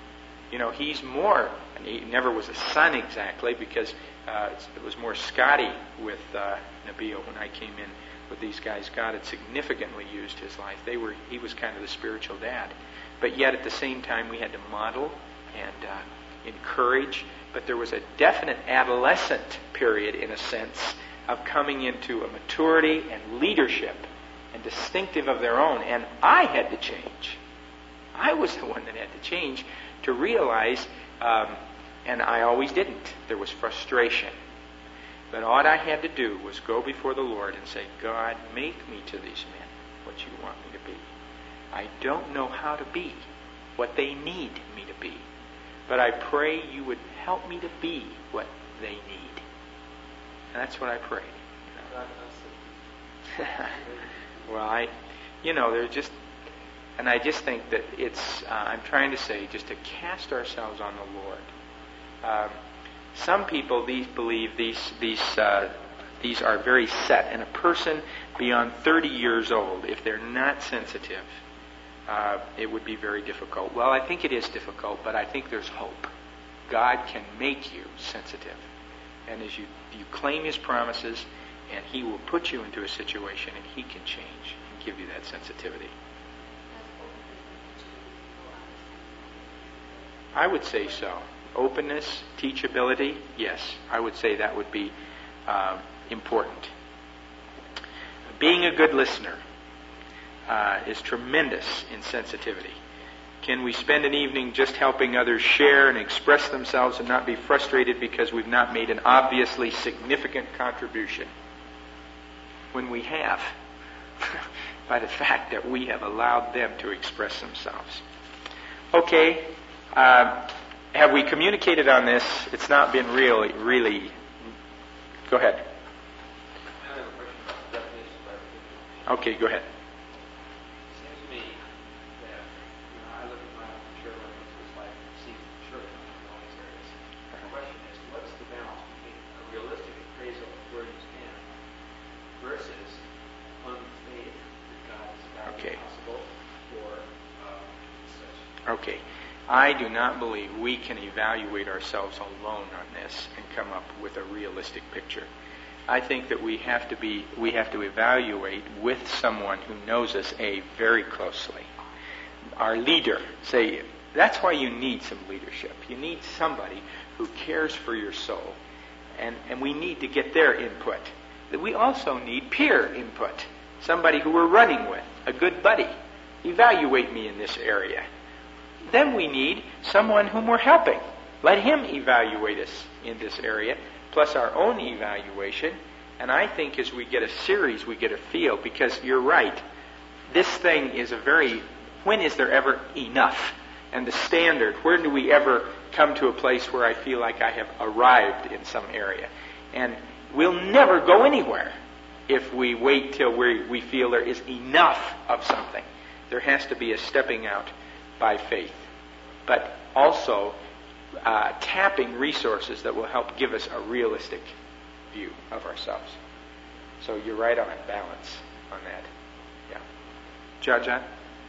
You know, he's more, and he never was a son exactly, because uh, it was more Scotty with uh, Nabil when I came in with these guys. God had significantly used his life. They were, he was kind of the spiritual dad. But yet at the same time we had to model and uh, encourage. But there was a definite adolescent period, in a sense, of coming into a maturity and leadership and distinctive of their own. And I had to change. I was the one that had to change to realize, um, and I always didn't. There was frustration. But all I had to do was go before the Lord and say, God, make me to these men what you want me to be. I don't know how to be what they need me to be, but I pray you would help me to be what they need. And that's what I prayed. You know? Well, I, you know, they're just, and I just think that it's, uh, I'm trying to say, just to cast ourselves on the Lord. Um, some people these believe these these uh, these are very set, and a person beyond thirty years old, if they're not sensitive, uh, it would be very difficult. Well, I think it is difficult, but I think there's hope. God can make you sensitive, and as you you claim His promises, and He will put you into a situation, and He can change and give you that sensitivity. I would say so. Openness, teachability, yes, I would say that would be uh, important. Being a good listener uh, is tremendous in sensitivity. Can we spend an evening just helping others share and express themselves and not be frustrated because we've not made an obviously significant contribution? When we have, by the fact that we have allowed them to express themselves. Okay, uh, have we communicated on this? It's not been really, really... Go ahead. I have a question about the definition of everything. Okay, go ahead. It seems to me that, you know, I look at my own church, it's like seeing church in all these areas. The question is, what's the balance between a realistic appraisal of where you stand versus unfaith that God is about Okay. possible or uh, such? Okay. I do not believe we can evaluate ourselves alone on this and come up with a realistic picture. I think that we have to be we have to evaluate with someone who knows us a very closely. Our leader, say, that's why you need some leadership. You need somebody who cares for your soul. And and we need to get their input. That we also need peer input. Somebody who we're running with, a good buddy. Evaluate me in this area. Then we need someone whom we're helping. Let him evaluate us in this area, plus our own evaluation. And I think as we get a series, we get a feel, because you're right. This thing is a very, when is there ever enough? And the standard, where do we ever come to a place where I feel like I have arrived in some area? And we'll never go anywhere if we wait till we, we feel there is enough of something. There has to be a stepping out by faith, but also uh, tapping resources that will help give us a realistic view of ourselves. So you're right on balance on that. Yeah. John, John?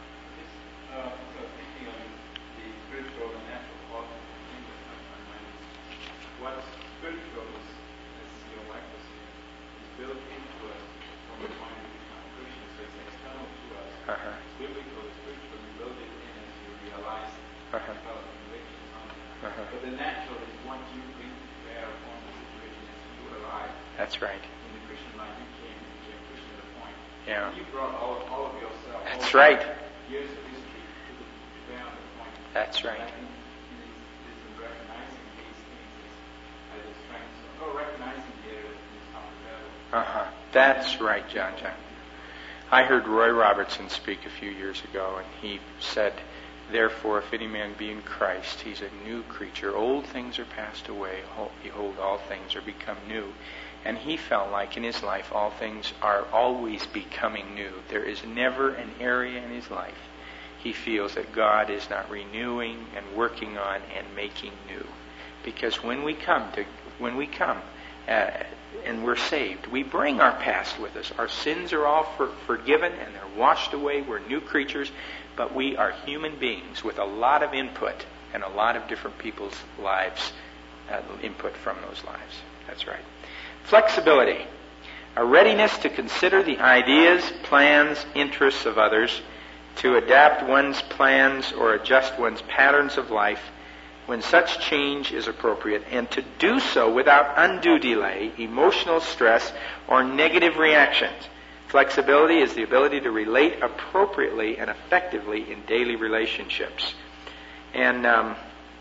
Uh, so thinking on the spiritual and natural qualities, the thing that comes to my mind is what's spiritual is, as your wife was saying, is built into us from the point we become Christians. So it's external to us. Uh-huh. It's biblical, it's spiritual, you build it in as you realize Uh-huh. develop convictions on it. Uh-huh. But the natural is what you bring to bear upon the situation as you arrive. That's right. In the Christian life, you came, you became Christian at a point. Yeah. You brought all, all of yourself. That's all right. Years of history to, the, to bear on the point. That's And right. I think it is, it is in recognizing these things as, as a strength. So, oh, recognizing the areas in this how to battle. Uh-huh. That's right, John, John. I heard Roy Robertson speak a few years ago, and he said, therefore, if any man be in Christ, he's a new creature. Old things are passed away. Behold, all things are become new. And he felt like in his life, all things are always becoming new. There is never an area in his life he feels that God is not renewing and working on and making new. Because when we come to, when we come uh, and we're saved, we bring our past with us. Our sins are all for, forgiven and they're washed away. We're new creatures. But we are human beings with a lot of input and a lot of different people's lives, uh, input from those lives. That's right. Flexibility. A readiness to consider the ideas, plans, interests of others, to adapt one's plans or adjust one's patterns of life when such change is appropriate, and to do so without undue delay, emotional stress, or negative reactions. Flexibility is the ability to relate appropriately and effectively in daily relationships. And um,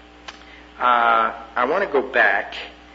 uh, I want to go back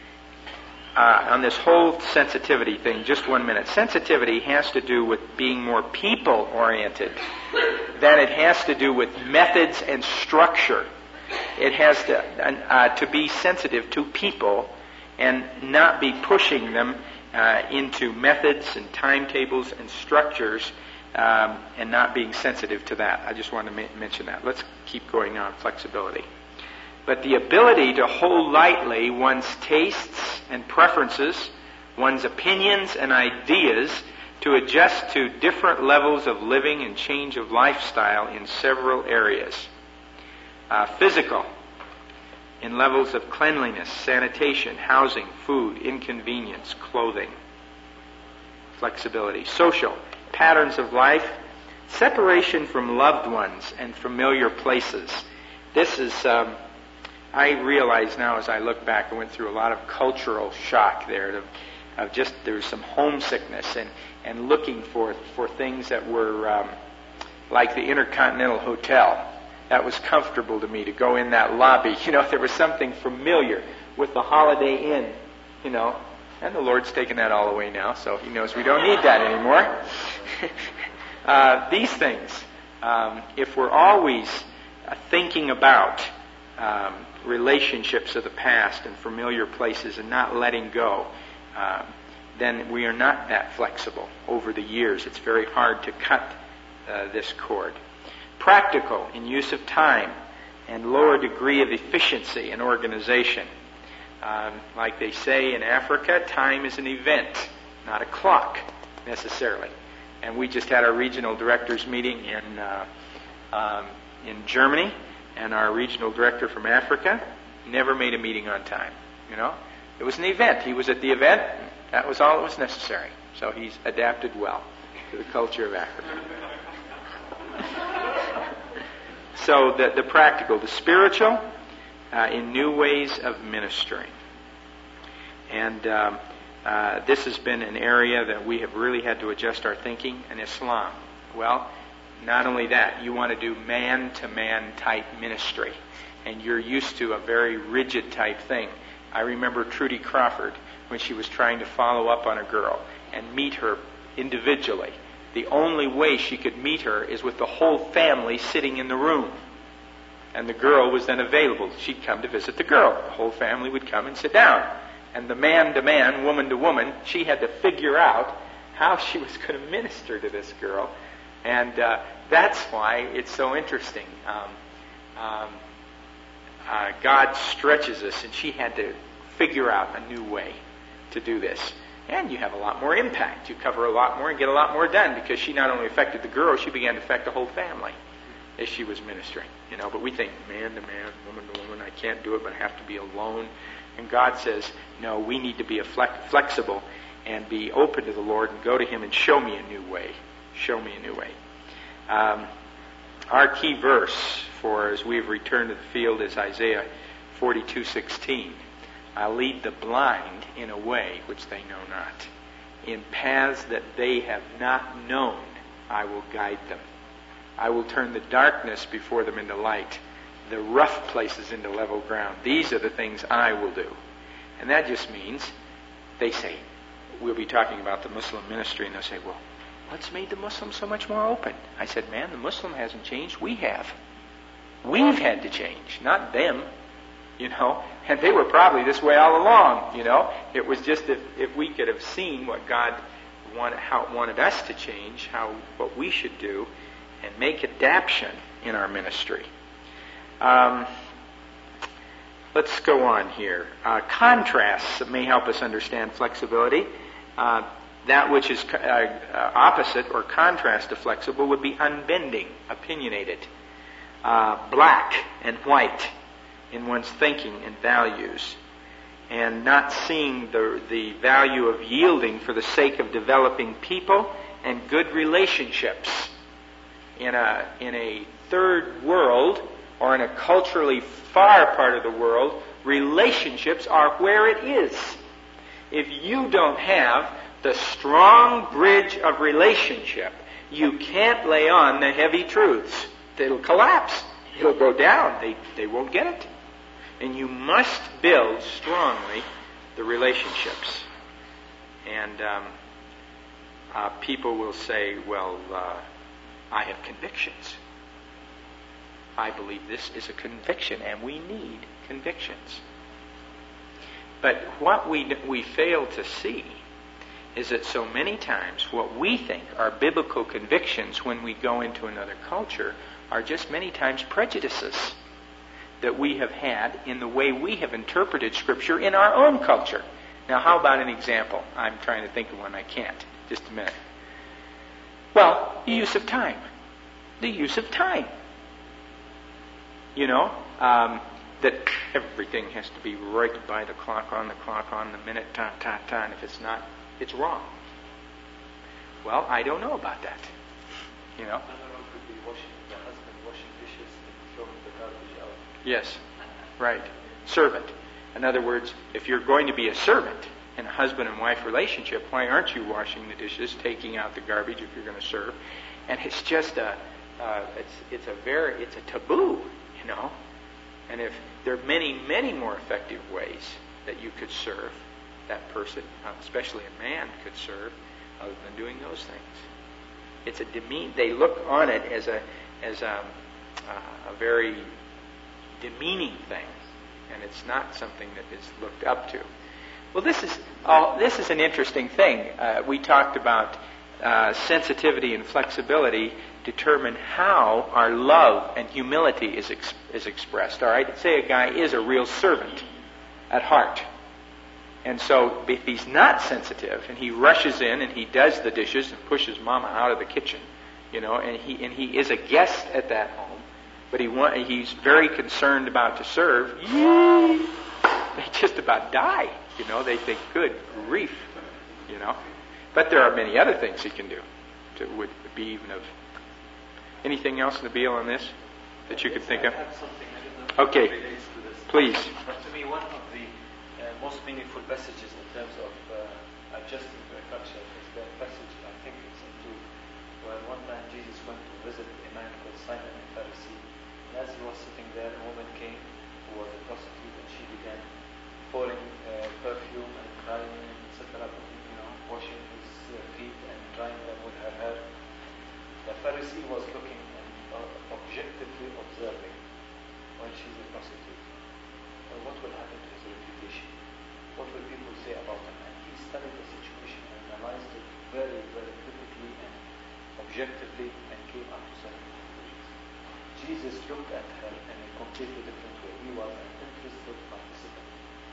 uh, on this whole sensitivity thing, just one minute. Sensitivity has to do with being more people-oriented than it has to do with methods and structure. It has to, uh, to be sensitive to people and not be pushing them uh, into methods and timetables and structures um, and not being sensitive to that. I just wanted to ma- mention that. Let's keep going on flexibility. But the ability to hold lightly one's tastes and preferences, one's opinions and ideas, to adjust to different levels of living and change of lifestyle in several areas. Uh, physical, in levels of cleanliness, sanitation, housing, food, inconvenience, clothing. Flexibility. Social, patterns of life, separation from loved ones and familiar places. This is, um, I realize now as I look back, I went through a lot of cultural shock there. Of, of just, there was some homesickness and, and looking for, for things that were um, like the Intercontinental Hotel. That was comfortable to me to go in that lobby. You know, there was something familiar with the Holiday Inn, you know. And the Lord's taken that all away now, so He knows we don't need that anymore. uh, these things, um, if we're always uh, thinking about um, relationships of the past and familiar places and not letting go, um, then we are not that flexible over the years. It's very hard to cut uh, this cord. Practical in use of time and lower degree of efficiency and organization. Um, like they say in Africa, time is an event, not a clock necessarily. And we just had our regional directors meeting in uh, um, in Germany, and our regional director from Africa never made a meeting on time. You know, it was an event. He was at the event. And that was all that was necessary. So he's adapted well to the culture of Africa. So the, the practical, the spiritual, uh, in new ways of ministering. And um, uh, this has been an area that we have really had to adjust our thinking. And Islam, well, not only that, you want to do man-to-man type ministry. And you're used to a very rigid type thing. I remember Trudy Crawford when she was trying to follow up on a girl and meet her individually. The only way she could meet her is with the whole family sitting in the room. And the girl was then available. She'd come to visit the girl. The whole family would come and sit down. And the man to man, woman to woman, she had to figure out how she was going to minister to this girl. And uh, that's why it's so interesting. Um, um, uh, God stretches us, and she had to figure out a new way to do this. And you have a lot more impact. You cover a lot more and get a lot more done, because she not only affected the girl, she began to affect the whole family as she was ministering. You know, but we think man to man, woman to woman, I can't do it, but I have to be alone. And God says, no, we need to be a flex- flexible and be open to the Lord and go to Him and show me a new way. Show me a new way. Um, our key verse for as we've returned to the field is Isaiah forty-two sixteen. I'll lead the blind in a way which they know not. In paths that they have not known, I will guide them. I will turn the darkness before them into light, the rough places into level ground. These are the things I will do. And that just means, they say, we'll be talking about the Muslim ministry, and they'll say, well, what's made the Muslim so much more open? I said, man, the Muslim hasn't changed. We have. We've had to change, not them. You know, and they were probably this way all along, you know. It was just if, if we could have seen what God wanted, how wanted us to change, how what we should do, and make adaptation in our ministry. Um, let's go on here. Uh, contrasts may help us understand flexibility. Uh, that which is uh, uh, opposite or contrast to flexible would be unbending, opinionated, uh, black and white. in one's thinking and values, and not seeing the, the value of yielding for the sake of developing people and good relationships. In a, in a third world, or in a culturally far part of the world, relationships are where it is. If you don't have the strong bridge of relationship, you can't lay on the heavy truths. It'll collapse. It'll go down. They, they won't get it. And you must build strongly the relationships. And um, uh, people will say, well, uh, I have convictions. I believe this is a conviction, and we need convictions. But what we, we fail to see is that so many times what we think are biblical convictions when we go into another culture are just many times prejudices that we have had in the way we have interpreted Scripture in our own culture. Now, how about an example? I'm trying to think of one. I can't. Just a minute. Well, the use of time. The use of time. You know, um, that everything has to be right by the clock, on the clock, on the minute, ta, ta, ta, and if it's not, it's wrong. Well, I don't know about that. You know? Another one could be washing, the husband washing dishes and throwing the garbage out. Yes, right. Servant. In other words, if you're going to be a servant in a husband and wife relationship, why aren't you washing the dishes, taking out the garbage if you're going to serve? And it's just a, uh, it's it's a very, it's a taboo, you know. And if there are many, many more effective ways that you could serve that person, uh, especially a man could serve, other than doing those things. It's a demean. They look on it as a as a, uh, a very demeaning thing, and it's not something that is looked up to. Well, this is all, this is an interesting thing. Uh, we talked about uh, sensitivity and flexibility determine how our love and humility is ex- is expressed. All right, say a guy is a real servant at heart, and so if he's not sensitive and he rushes in and he does the dishes and pushes Mama out of the kitchen, you know, and he and he is a guest at that home, but he want, he's very concerned about to serve, they just about die. You know, they think, good grief, you know. But there are many other things he can do that would be even of. Anything else, Nabil, on this that you could think of? I have something. I don't know Okay. if it relates to this. Please. But to me, one of the uh, most meaningful passages in terms of uh, adjusting to a culture is the passage, I think it's in Luke, where one time Jesus went to visit a man called Simon the Pharisee. And as he was sitting there, a woman came who was a prostitute, and she began pouring uh, perfume and crying, et cetera, you know, washing his uh, feet and drying them with her hair. The Pharisee was looking and uh, objectively observing when she's a prostitute. Well, what will happen to his reputation? What will people say about him? And he studied the situation and analyzed it very, very critically and objectively and came up to certain conclusions. Jesus looked at her in a completely different way. He was an interested participant.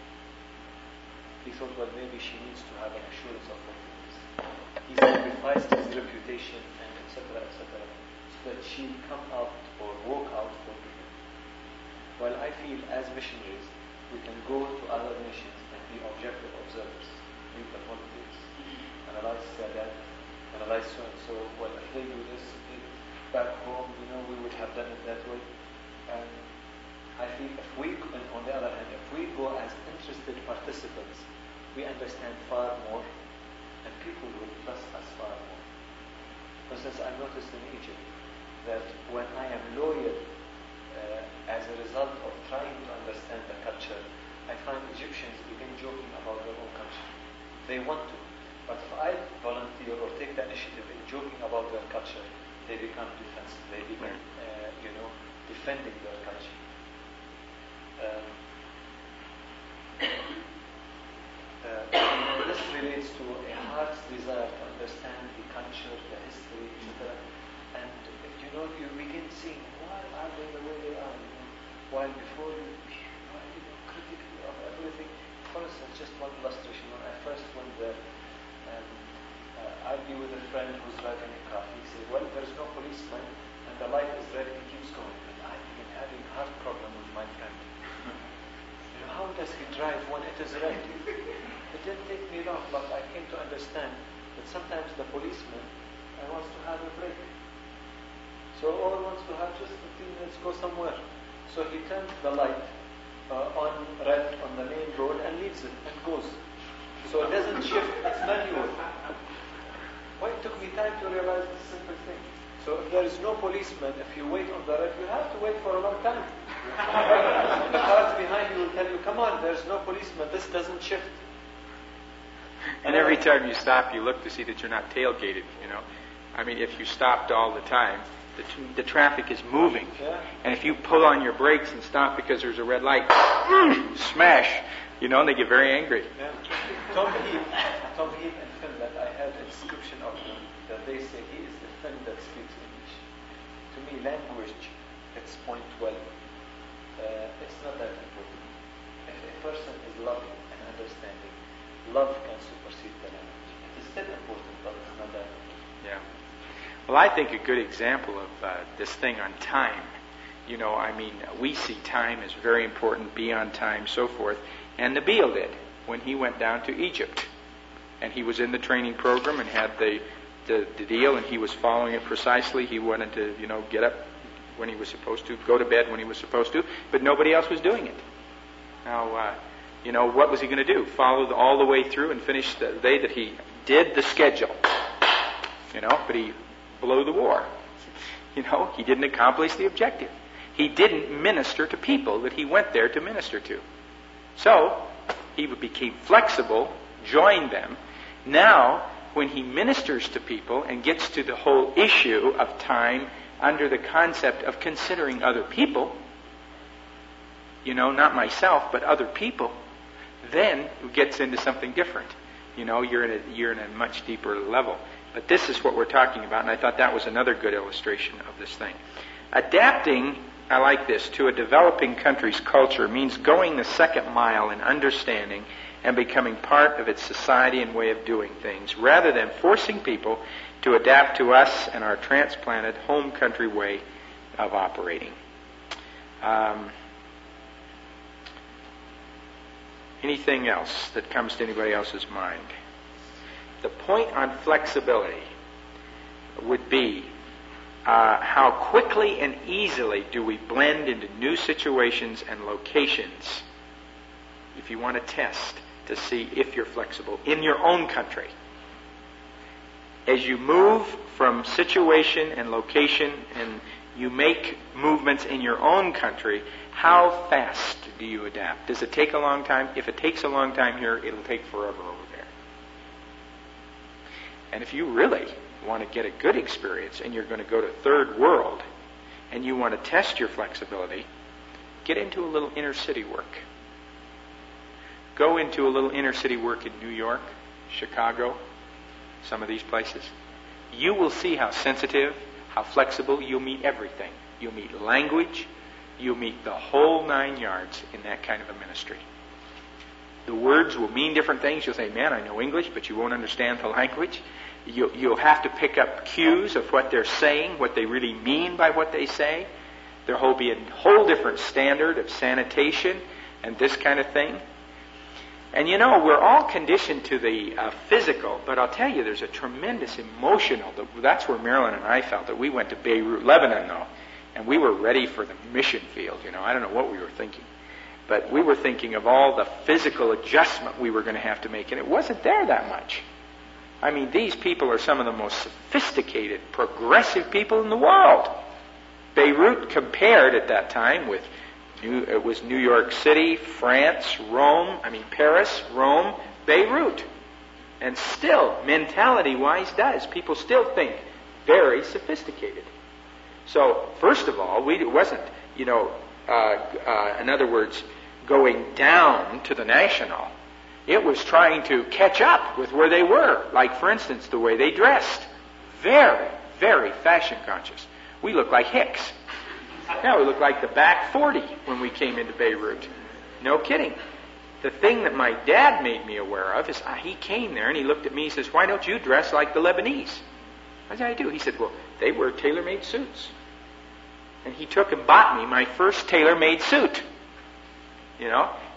He thought, well, maybe she needs to have an assurance of forgiveness. He sacrificed his reputation and et cetera, et cetera, so that she come out or walk out forgiven. Well, I feel as missionaries, we can go to other nations and be objective observers, read the politics, analyze that, analyze so and so. Well, if they do this back home, you know, we would have done it that way. And I feel if we, on the other hand, if we go as interested participants, we understand far more, and people will trust us far more. For instance, I noticed in Egypt that when I am loyal uh, as a result of trying to understand the culture, I find Egyptians begin joking about their own culture. They want to, but if I volunteer or take the initiative in joking about their culture, they become defensive. They begin, uh, you know, defending their culture. Um, uh, you know, this relates to a heart's desire to understand the culture, the history, et cetera. And if you know, you begin seeing why are they the way they are. You know, while before you, why you know, critically of everything. For instance, just one illustration. When I first went there, um, uh, I'd be with a friend who's driving a car. He said, "Well, there's no policeman, and the light is red. It keeps going." And I begin having heart problem with my friend. how does he drive when it is red? It didn't take me long, but I came to understand that sometimes the policeman uh, wants to have a break. So all wants to have just fifteen minutes, go somewhere. So he turns the light uh, on red on the main road and leaves it and goes. So it doesn't shift, it's manual. Why it took me time to realize this simple thing. So if there is no policeman, if you wait on the red, you have to wait for a long time. The cars behind you will tell you, come on, there's no policeman, this doesn't shift. And every time you stop, you look to see that you're not tailgated, you know. I mean, if you stopped all the time, the, t- the traffic is moving. Yeah. And if you pull on your brakes and stop because there's a red light, smash, you know, and they get very angry. Yeah. Tom Heath, Tom Heath in Finland, I had a description of him that they say he is the Finn that speaks English. To me, language, it's point well. Uh, it's not that important. If a person is loving and understanding, love can supersede the language. It is still important, but it's not that important. Yeah. Well, I think a good example of uh, this thing on time, you know, I mean, we see time as very important, be on time, so forth. And Nabil did when he went down to Egypt. And he was in the training program and had the, the, the deal, and he was following it precisely. He wanted to, you know, get up when he was supposed to, go to bed when he was supposed to, but nobody else was doing it. Now, uh, you know, what was he going to do? Follow the, all the way through and finish the day that he did the schedule. You know, but he blew the war. You know, he didn't accomplish the objective. He didn't minister to people that he went there to minister to. So, he became flexible, joined them. Now, when he ministers to people and gets to the whole issue of time under the concept of considering other people, you know, not myself, but other people, then it gets into something different. You know, you're in a, you're in a much deeper level. But this is what we're talking about, and I thought that was another good illustration of this thing. Adapting, I like this, to a developing country's culture means going the second mile in understanding and becoming part of its society and way of doing things, rather than forcing people to adapt to us and our transplanted home country way of operating. Um, anything else that comes to anybody else's mind? The point on flexibility would be uh, how quickly and easily do we blend into new situations and locations, if you want to test to see if you're flexible in your own country. As you move from situation and location and you make movements in your own country, how fast do you adapt? Does it take a long time? If it takes a long time here, it'll take forever over there. And if you really want to get a good experience and you're going to go to third world and you want to test your flexibility, get into a little inner city work. Go into a little inner city work in New York, Chicago, some of these places. You will see how sensitive, how flexible. You'll meet everything. You'll meet language. You'll meet the whole nine yards in that kind of a ministry. The words will mean different things. You'll say, man, I know English, but you won't understand the language. You'll, you'll have to pick up cues of what they're saying, what they really mean by what they say. There will be a whole different standard of sanitation and this kind of thing. And you know, we're all conditioned to the uh, physical, but I'll tell you, there's a tremendous emotional. That's where Marilyn and I felt that we went to Beirut, Lebanon, though, and we were ready for the mission field. You know, I don't know what we were thinking, but we were thinking of all the physical adjustment we were going to have to make, and it wasn't there that much. I mean, these people are some of the most sophisticated, progressive people in the world. Beirut compared at that time with New, it was New York City, France, Rome, I mean Paris, Rome, Beirut. And still, mentality-wise does. People still think very sophisticated. So, first of all, we, it wasn't, you know, uh, uh, in other words, going down to the national. It was trying to catch up with where they were. Like, for instance, the way they dressed. Very, very fashion conscious. We look like hicks. Yeah, we looked like the back forty when we came into Beirut. No kidding. The thing that my dad made me aware of is uh, he came there and he looked at me and says, why don't you dress like the Lebanese? I said, I do. He said, well, they wear tailor-made suits. And he took and bought me my first tailor-made suit. You know?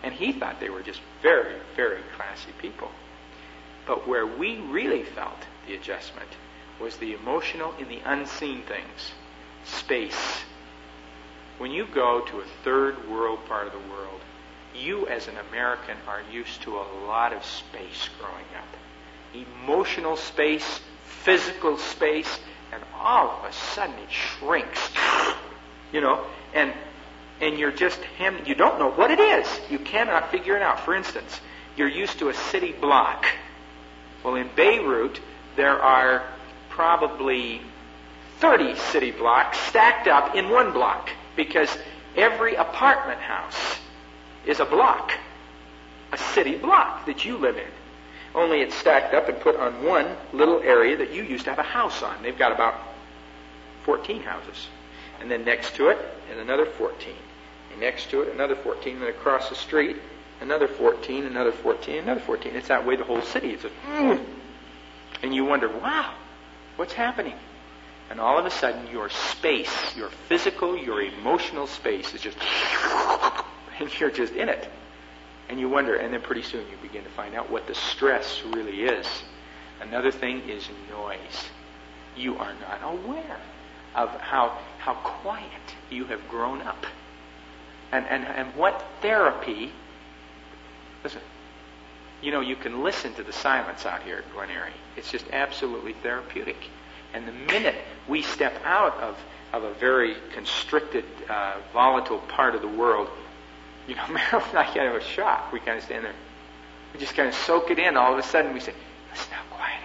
And he thought they were just very, very classy people. But where we really felt the adjustment was the emotional in the unseen things. Space. When you go to a third world part of the world, you as an American are used to a lot of space growing up. Emotional space, physical space, and all of a sudden it shrinks. You know, and and you're just hemmed. You don't know what it is. You cannot figure it out. For instance, you're used to a city block. Well, in Beirut, there are probably thirty city blocks stacked up in one block, because every apartment house is a block, a city block that you live in. Only it's stacked up and put on one little area that you used to have a house on. They've got about fourteen houses. And then next to it, and another fourteen. And next to it, another fourteen. And then across the street, another fourteen, another fourteen, another fourteen. It's that way the whole city. It's a, mm. And you wonder, wow, what's happening? And all of a sudden, your space, your physical, your emotional space is just, and you're just in it. And you wonder, and then pretty soon you begin to find out what the stress really is. Another thing is noise. You are not aware of how how quiet you have grown up. And, and, and what therapy, listen, you know, you can listen to the silence out here at Glen Eyrie. It's just absolutely therapeutic. And the minute we step out of, of a very constricted, uh, volatile part of the world, you know, Marilyn and I kind of a shock. We kind of stand there. We just kind of soak it in. All of a sudden we say, listen how quiet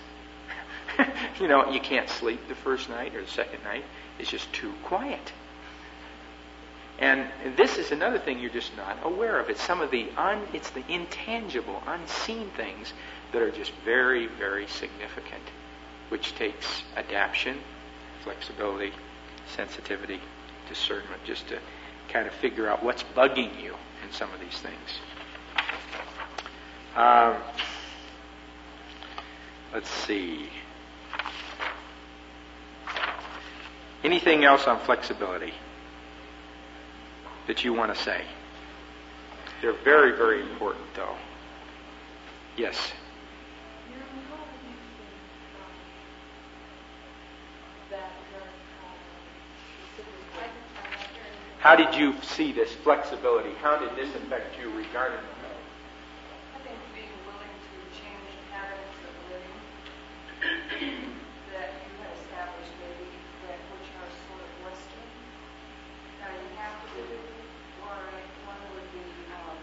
it is. You know, you can't sleep the first night or the second night. It's just too quiet. And this is another thing you're just not aware of. It's some of the un, it's the intangible, unseen things that are just very, very significant, which takes adaptation, flexibility, sensitivity, discernment, just to kind of figure out what's bugging you in some of these things. Um, let's see. Anything else on flexibility that you want to say? They're very, very important, though. Yes? How did you see this flexibility? How did this affect you regarding the health? I think being willing to change patterns of living that you have established, maybe that which are sort of Western. Now you have to do one. One would be um,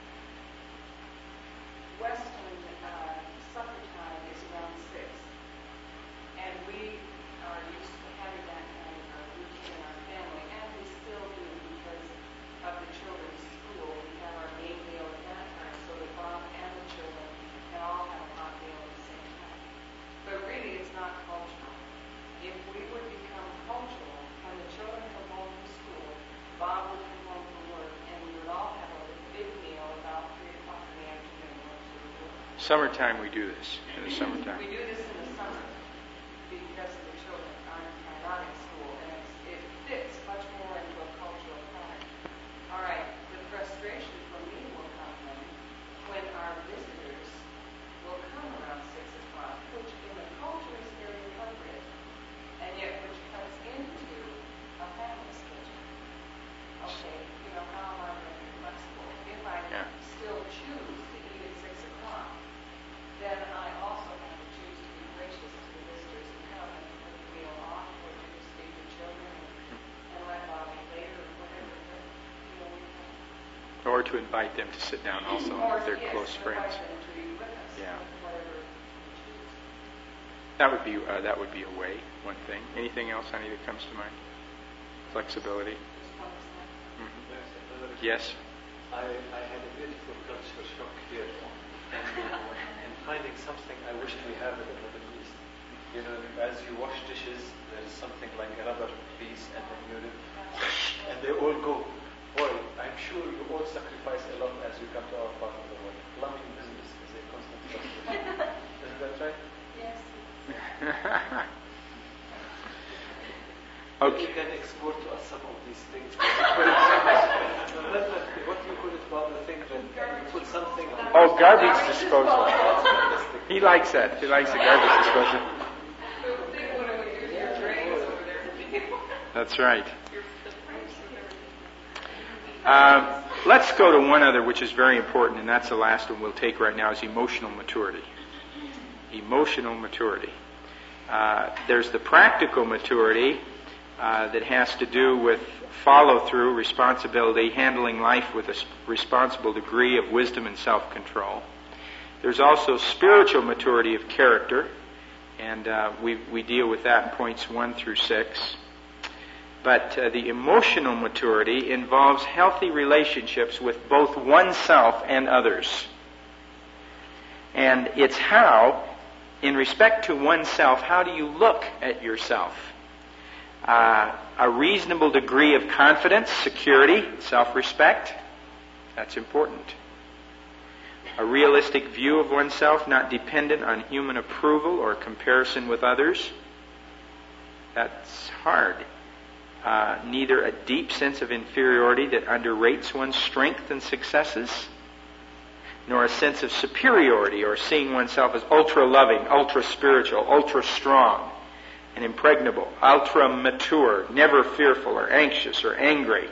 Western uh, supper time is around six, and we are used to having that kind of uh, routine in our family, and we still do because of the children's school. We have our main meal at that time, so the mom and the children can all have a hot meal at the same time. But really, it's not cultural. If we would become cultural, when the children come home from school, Bob would come home from work, and we would all have a big meal about three o'clock in the afternoon once we were doing. Summertime we do this, in the summertime. We do this in the summer because the children aren't, are not in school, and it's, it fits much more into a cultural pattern. All right, the frustration for me will come then when our visitors will come around six o'clock, which in the culture is very appropriate, and yet which cuts into a family schedule. Okay, you know, how am I going to be flexible? If I Yeah. still choose to eat at six o'clock, then I also have to choose to be gracious to the visitors who come and put the meal off, or to just feed the children and, and let Bob eat later or whatever. But, you know, we have, Or to invite them to sit down also or with their yes, close invite friends. them to eat with us, Yeah. whatever we choose. That would be uh, that would be a way, one thing. Anything else, honey, that comes to mind? Flexibility. Just one percent. Mm-hmm. Yes. I, I had a beautiful culture shock here, and, and finding something I wish we have in the Middle East. You know, as you wash dishes, there is something like a rubber piece, and then you and they all go. Boy, I'm sure you all sacrifice a lot as you come to our part of the world. Plumbing business is a constant frustration. Isn't that right? Yes. Okay. You can export to us some of these things. Definitely, what do you call it about the thing that you put something on? Oh, garbage disposal. He likes that. He likes the garbage disposal. That's right. Uh, let's go to one other, which is very important, and that's the last one we'll take right now, is emotional maturity. Emotional maturity. Uh, there's the practical maturity uh, that has to do with follow-through, responsibility, handling life with a responsible degree of wisdom and self-control. There's also spiritual maturity of character, and uh, we, we deal with that in points one through six. But uh, the emotional maturity involves healthy relationships with both oneself and others. And it's how, in respect to oneself, how do you look at yourself? Uh, a reasonable degree of confidence, security, self-respect, that's important. A realistic view of oneself, not dependent on human approval or comparison with others, that's hard. Uh, neither a deep sense of inferiority that underrates one's strength and successes, nor a sense of superiority or seeing oneself as ultra-loving, ultra-spiritual, ultra-strong and impregnable, ultra-mature, never fearful or anxious or angry.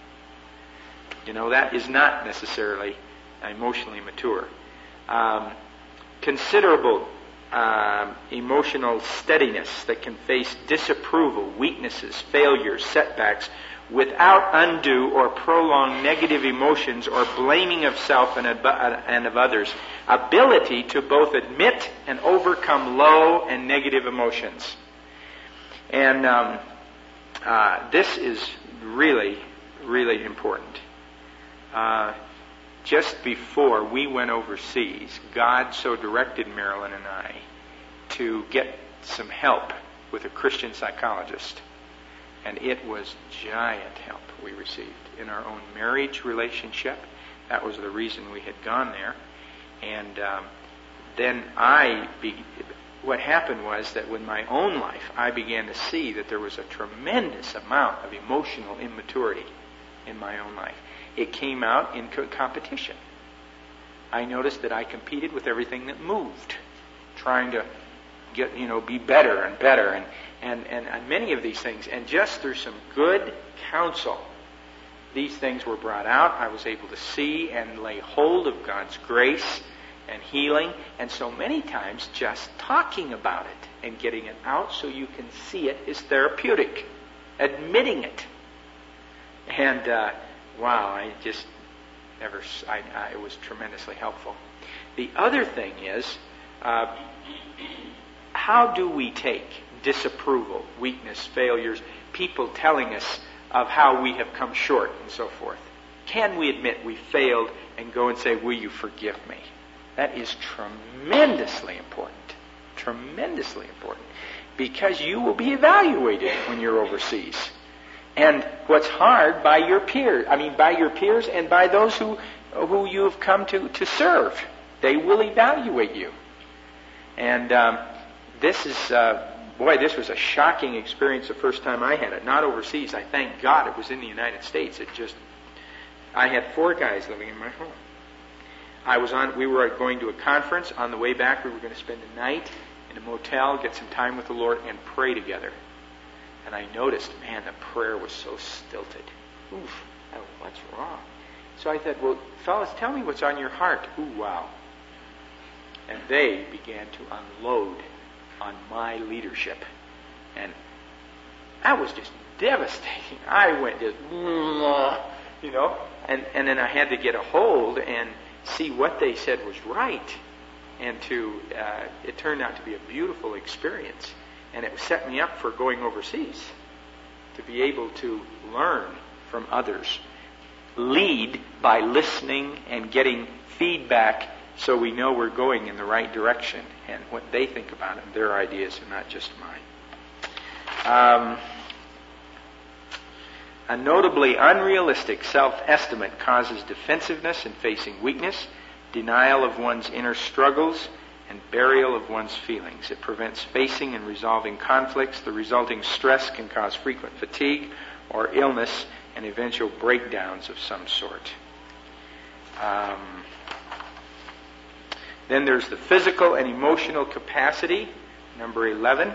You know, that is not necessarily emotionally mature. Um, considerable Um, emotional steadiness that can face disapproval, weaknesses, failures, setbacks without undue or prolonged negative emotions or blaming of self and of, and of others. Ability to both admit and overcome low and negative emotions. And um, uh, this is really, really important. Uh, Just before we went overseas, God so directed Marilyn and I to get some help with a Christian psychologist. And it was giant help we received in our own marriage relationship. That was the reason we had gone there. And um, then I, be, what happened was that with my own life, I began to see that there was a tremendous amount of emotional immaturity in my own life. It came out in co- competition. I noticed that I competed with everything that moved, trying to get, you know, be better and better, and, and, and, and many of these things. And just through some good counsel, these things were brought out. I was able to see and lay hold of God's grace and healing. And so many times just talking about it and getting it out so you can see it is therapeutic. Admitting it. And, uh, wow, I just never, I, I, it was tremendously helpful. The other thing is, uh, how do we take disapproval, weakness, failures, people telling us of how we have come short and so forth? Can we admit we failed and go and say, will you forgive me? That is tremendously important. Tremendously important. Because you will be evaluated when you're overseas. And what's hard, by your peers, I mean by your peers and by those who who you have come to, to serve. They will evaluate you. And um, this is, uh, boy, this was a shocking experience the first time I had it. Not overseas. I thank God it was in the United States. It just, I had four guys living in my home. I was on, we were going to a conference. On the way back, we were going to spend the night in a motel, get some time with the Lord, and pray together. And I noticed, man, the prayer was so stilted. Oof, oh, what's wrong? So I said, well, fellas, tell me what's on your heart. Ooh, wow. And they began to unload on my leadership. And that was just devastating. I went just, you know, and, and then I had to get a hold and see what they said was right. And to, uh, it turned out to be a beautiful experience. And it set me up for going overseas, to be able to learn from others. Lead by listening and getting feedback so we know we're going in the right direction and what they think about it, their ideas are not just mine. Um, a notably unrealistic self-estimate causes defensiveness in facing weakness, denial of one's inner struggles, and burial of one's feelings. It prevents facing and resolving conflicts. The resulting stress can cause frequent fatigue or illness and eventual breakdowns of some sort. Um, then there's the physical and emotional capacity, number eleven.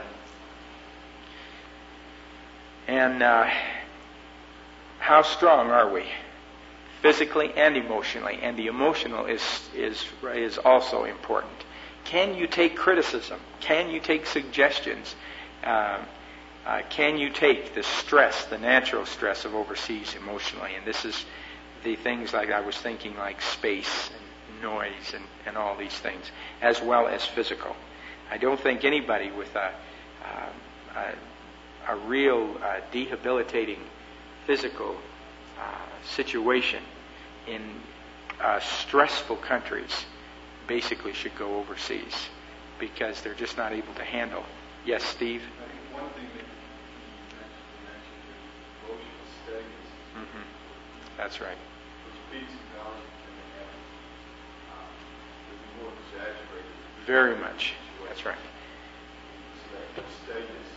And uh, how strong are we? Physically and emotionally. And the emotional is, is, is also important. Can you take criticism? Can you take suggestions? Uh, uh, can you take the stress, the natural stress of overseas emotionally? And this is the things like I was thinking, like space and noise and, and all these things, as well as physical. I don't think anybody with a, uh, a, a real uh, debilitating physical uh, situation in uh, stressful countries basically should go overseas because they're just not able to handle. Yes, Steve? I think one thing that you mentioned is emotional stagnancy. Mm-hmm. That's right. Which peaks and valleys can happen. Um, it's more exaggerated. Very much. That's right. So that stagnancy,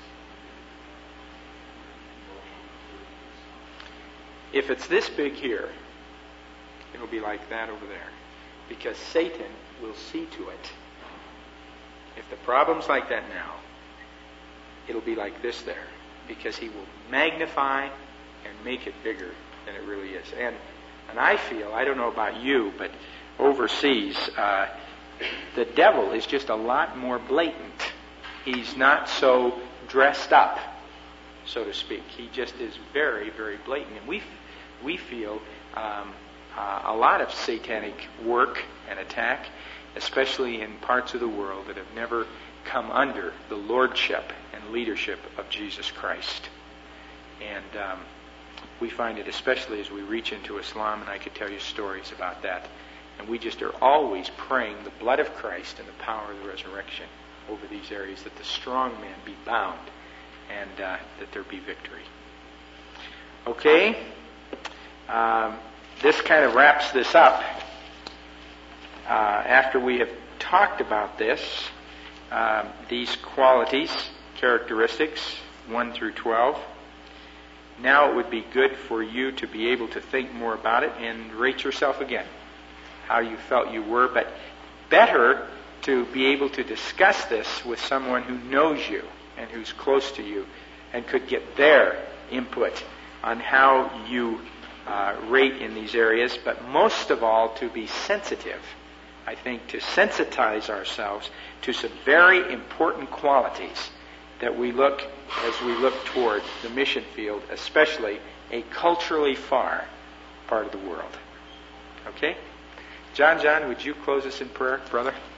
emotional. If it's this big here, it'll be like that over there. Because Satan will see to it. If the problem's like that now, it'll be like this there. Because he will magnify and make it bigger than it really is. And and I feel, I don't know about you, but overseas, uh, the devil is just a lot more blatant. He's not so dressed up, so to speak. He just is very, very blatant. And we we feel um, uh, a lot of satanic work and attack, especially in parts of the world that have never come under the lordship and leadership of Jesus Christ. And um, we find it especially as we reach into Islam, and I could tell you stories about that. And we just are always praying the blood of Christ and the power of the resurrection over these areas, that the strong man be bound and uh, that there be victory. Okay? Um, this kind of wraps this up. Uh, after we have talked about this, uh, these qualities, characteristics, one through twelve, now it would be good for you to be able to think more about it and rate yourself again, how you felt you were, but better to be able to discuss this with someone who knows you and who's close to you and could get their input on how you uh, rate in these areas, but most of all to be sensitive, I think, to sensitize ourselves to some very important qualities that we look as we look toward the mission field, especially a culturally far part of the world. Okay? John, John, would you close us in prayer, brother?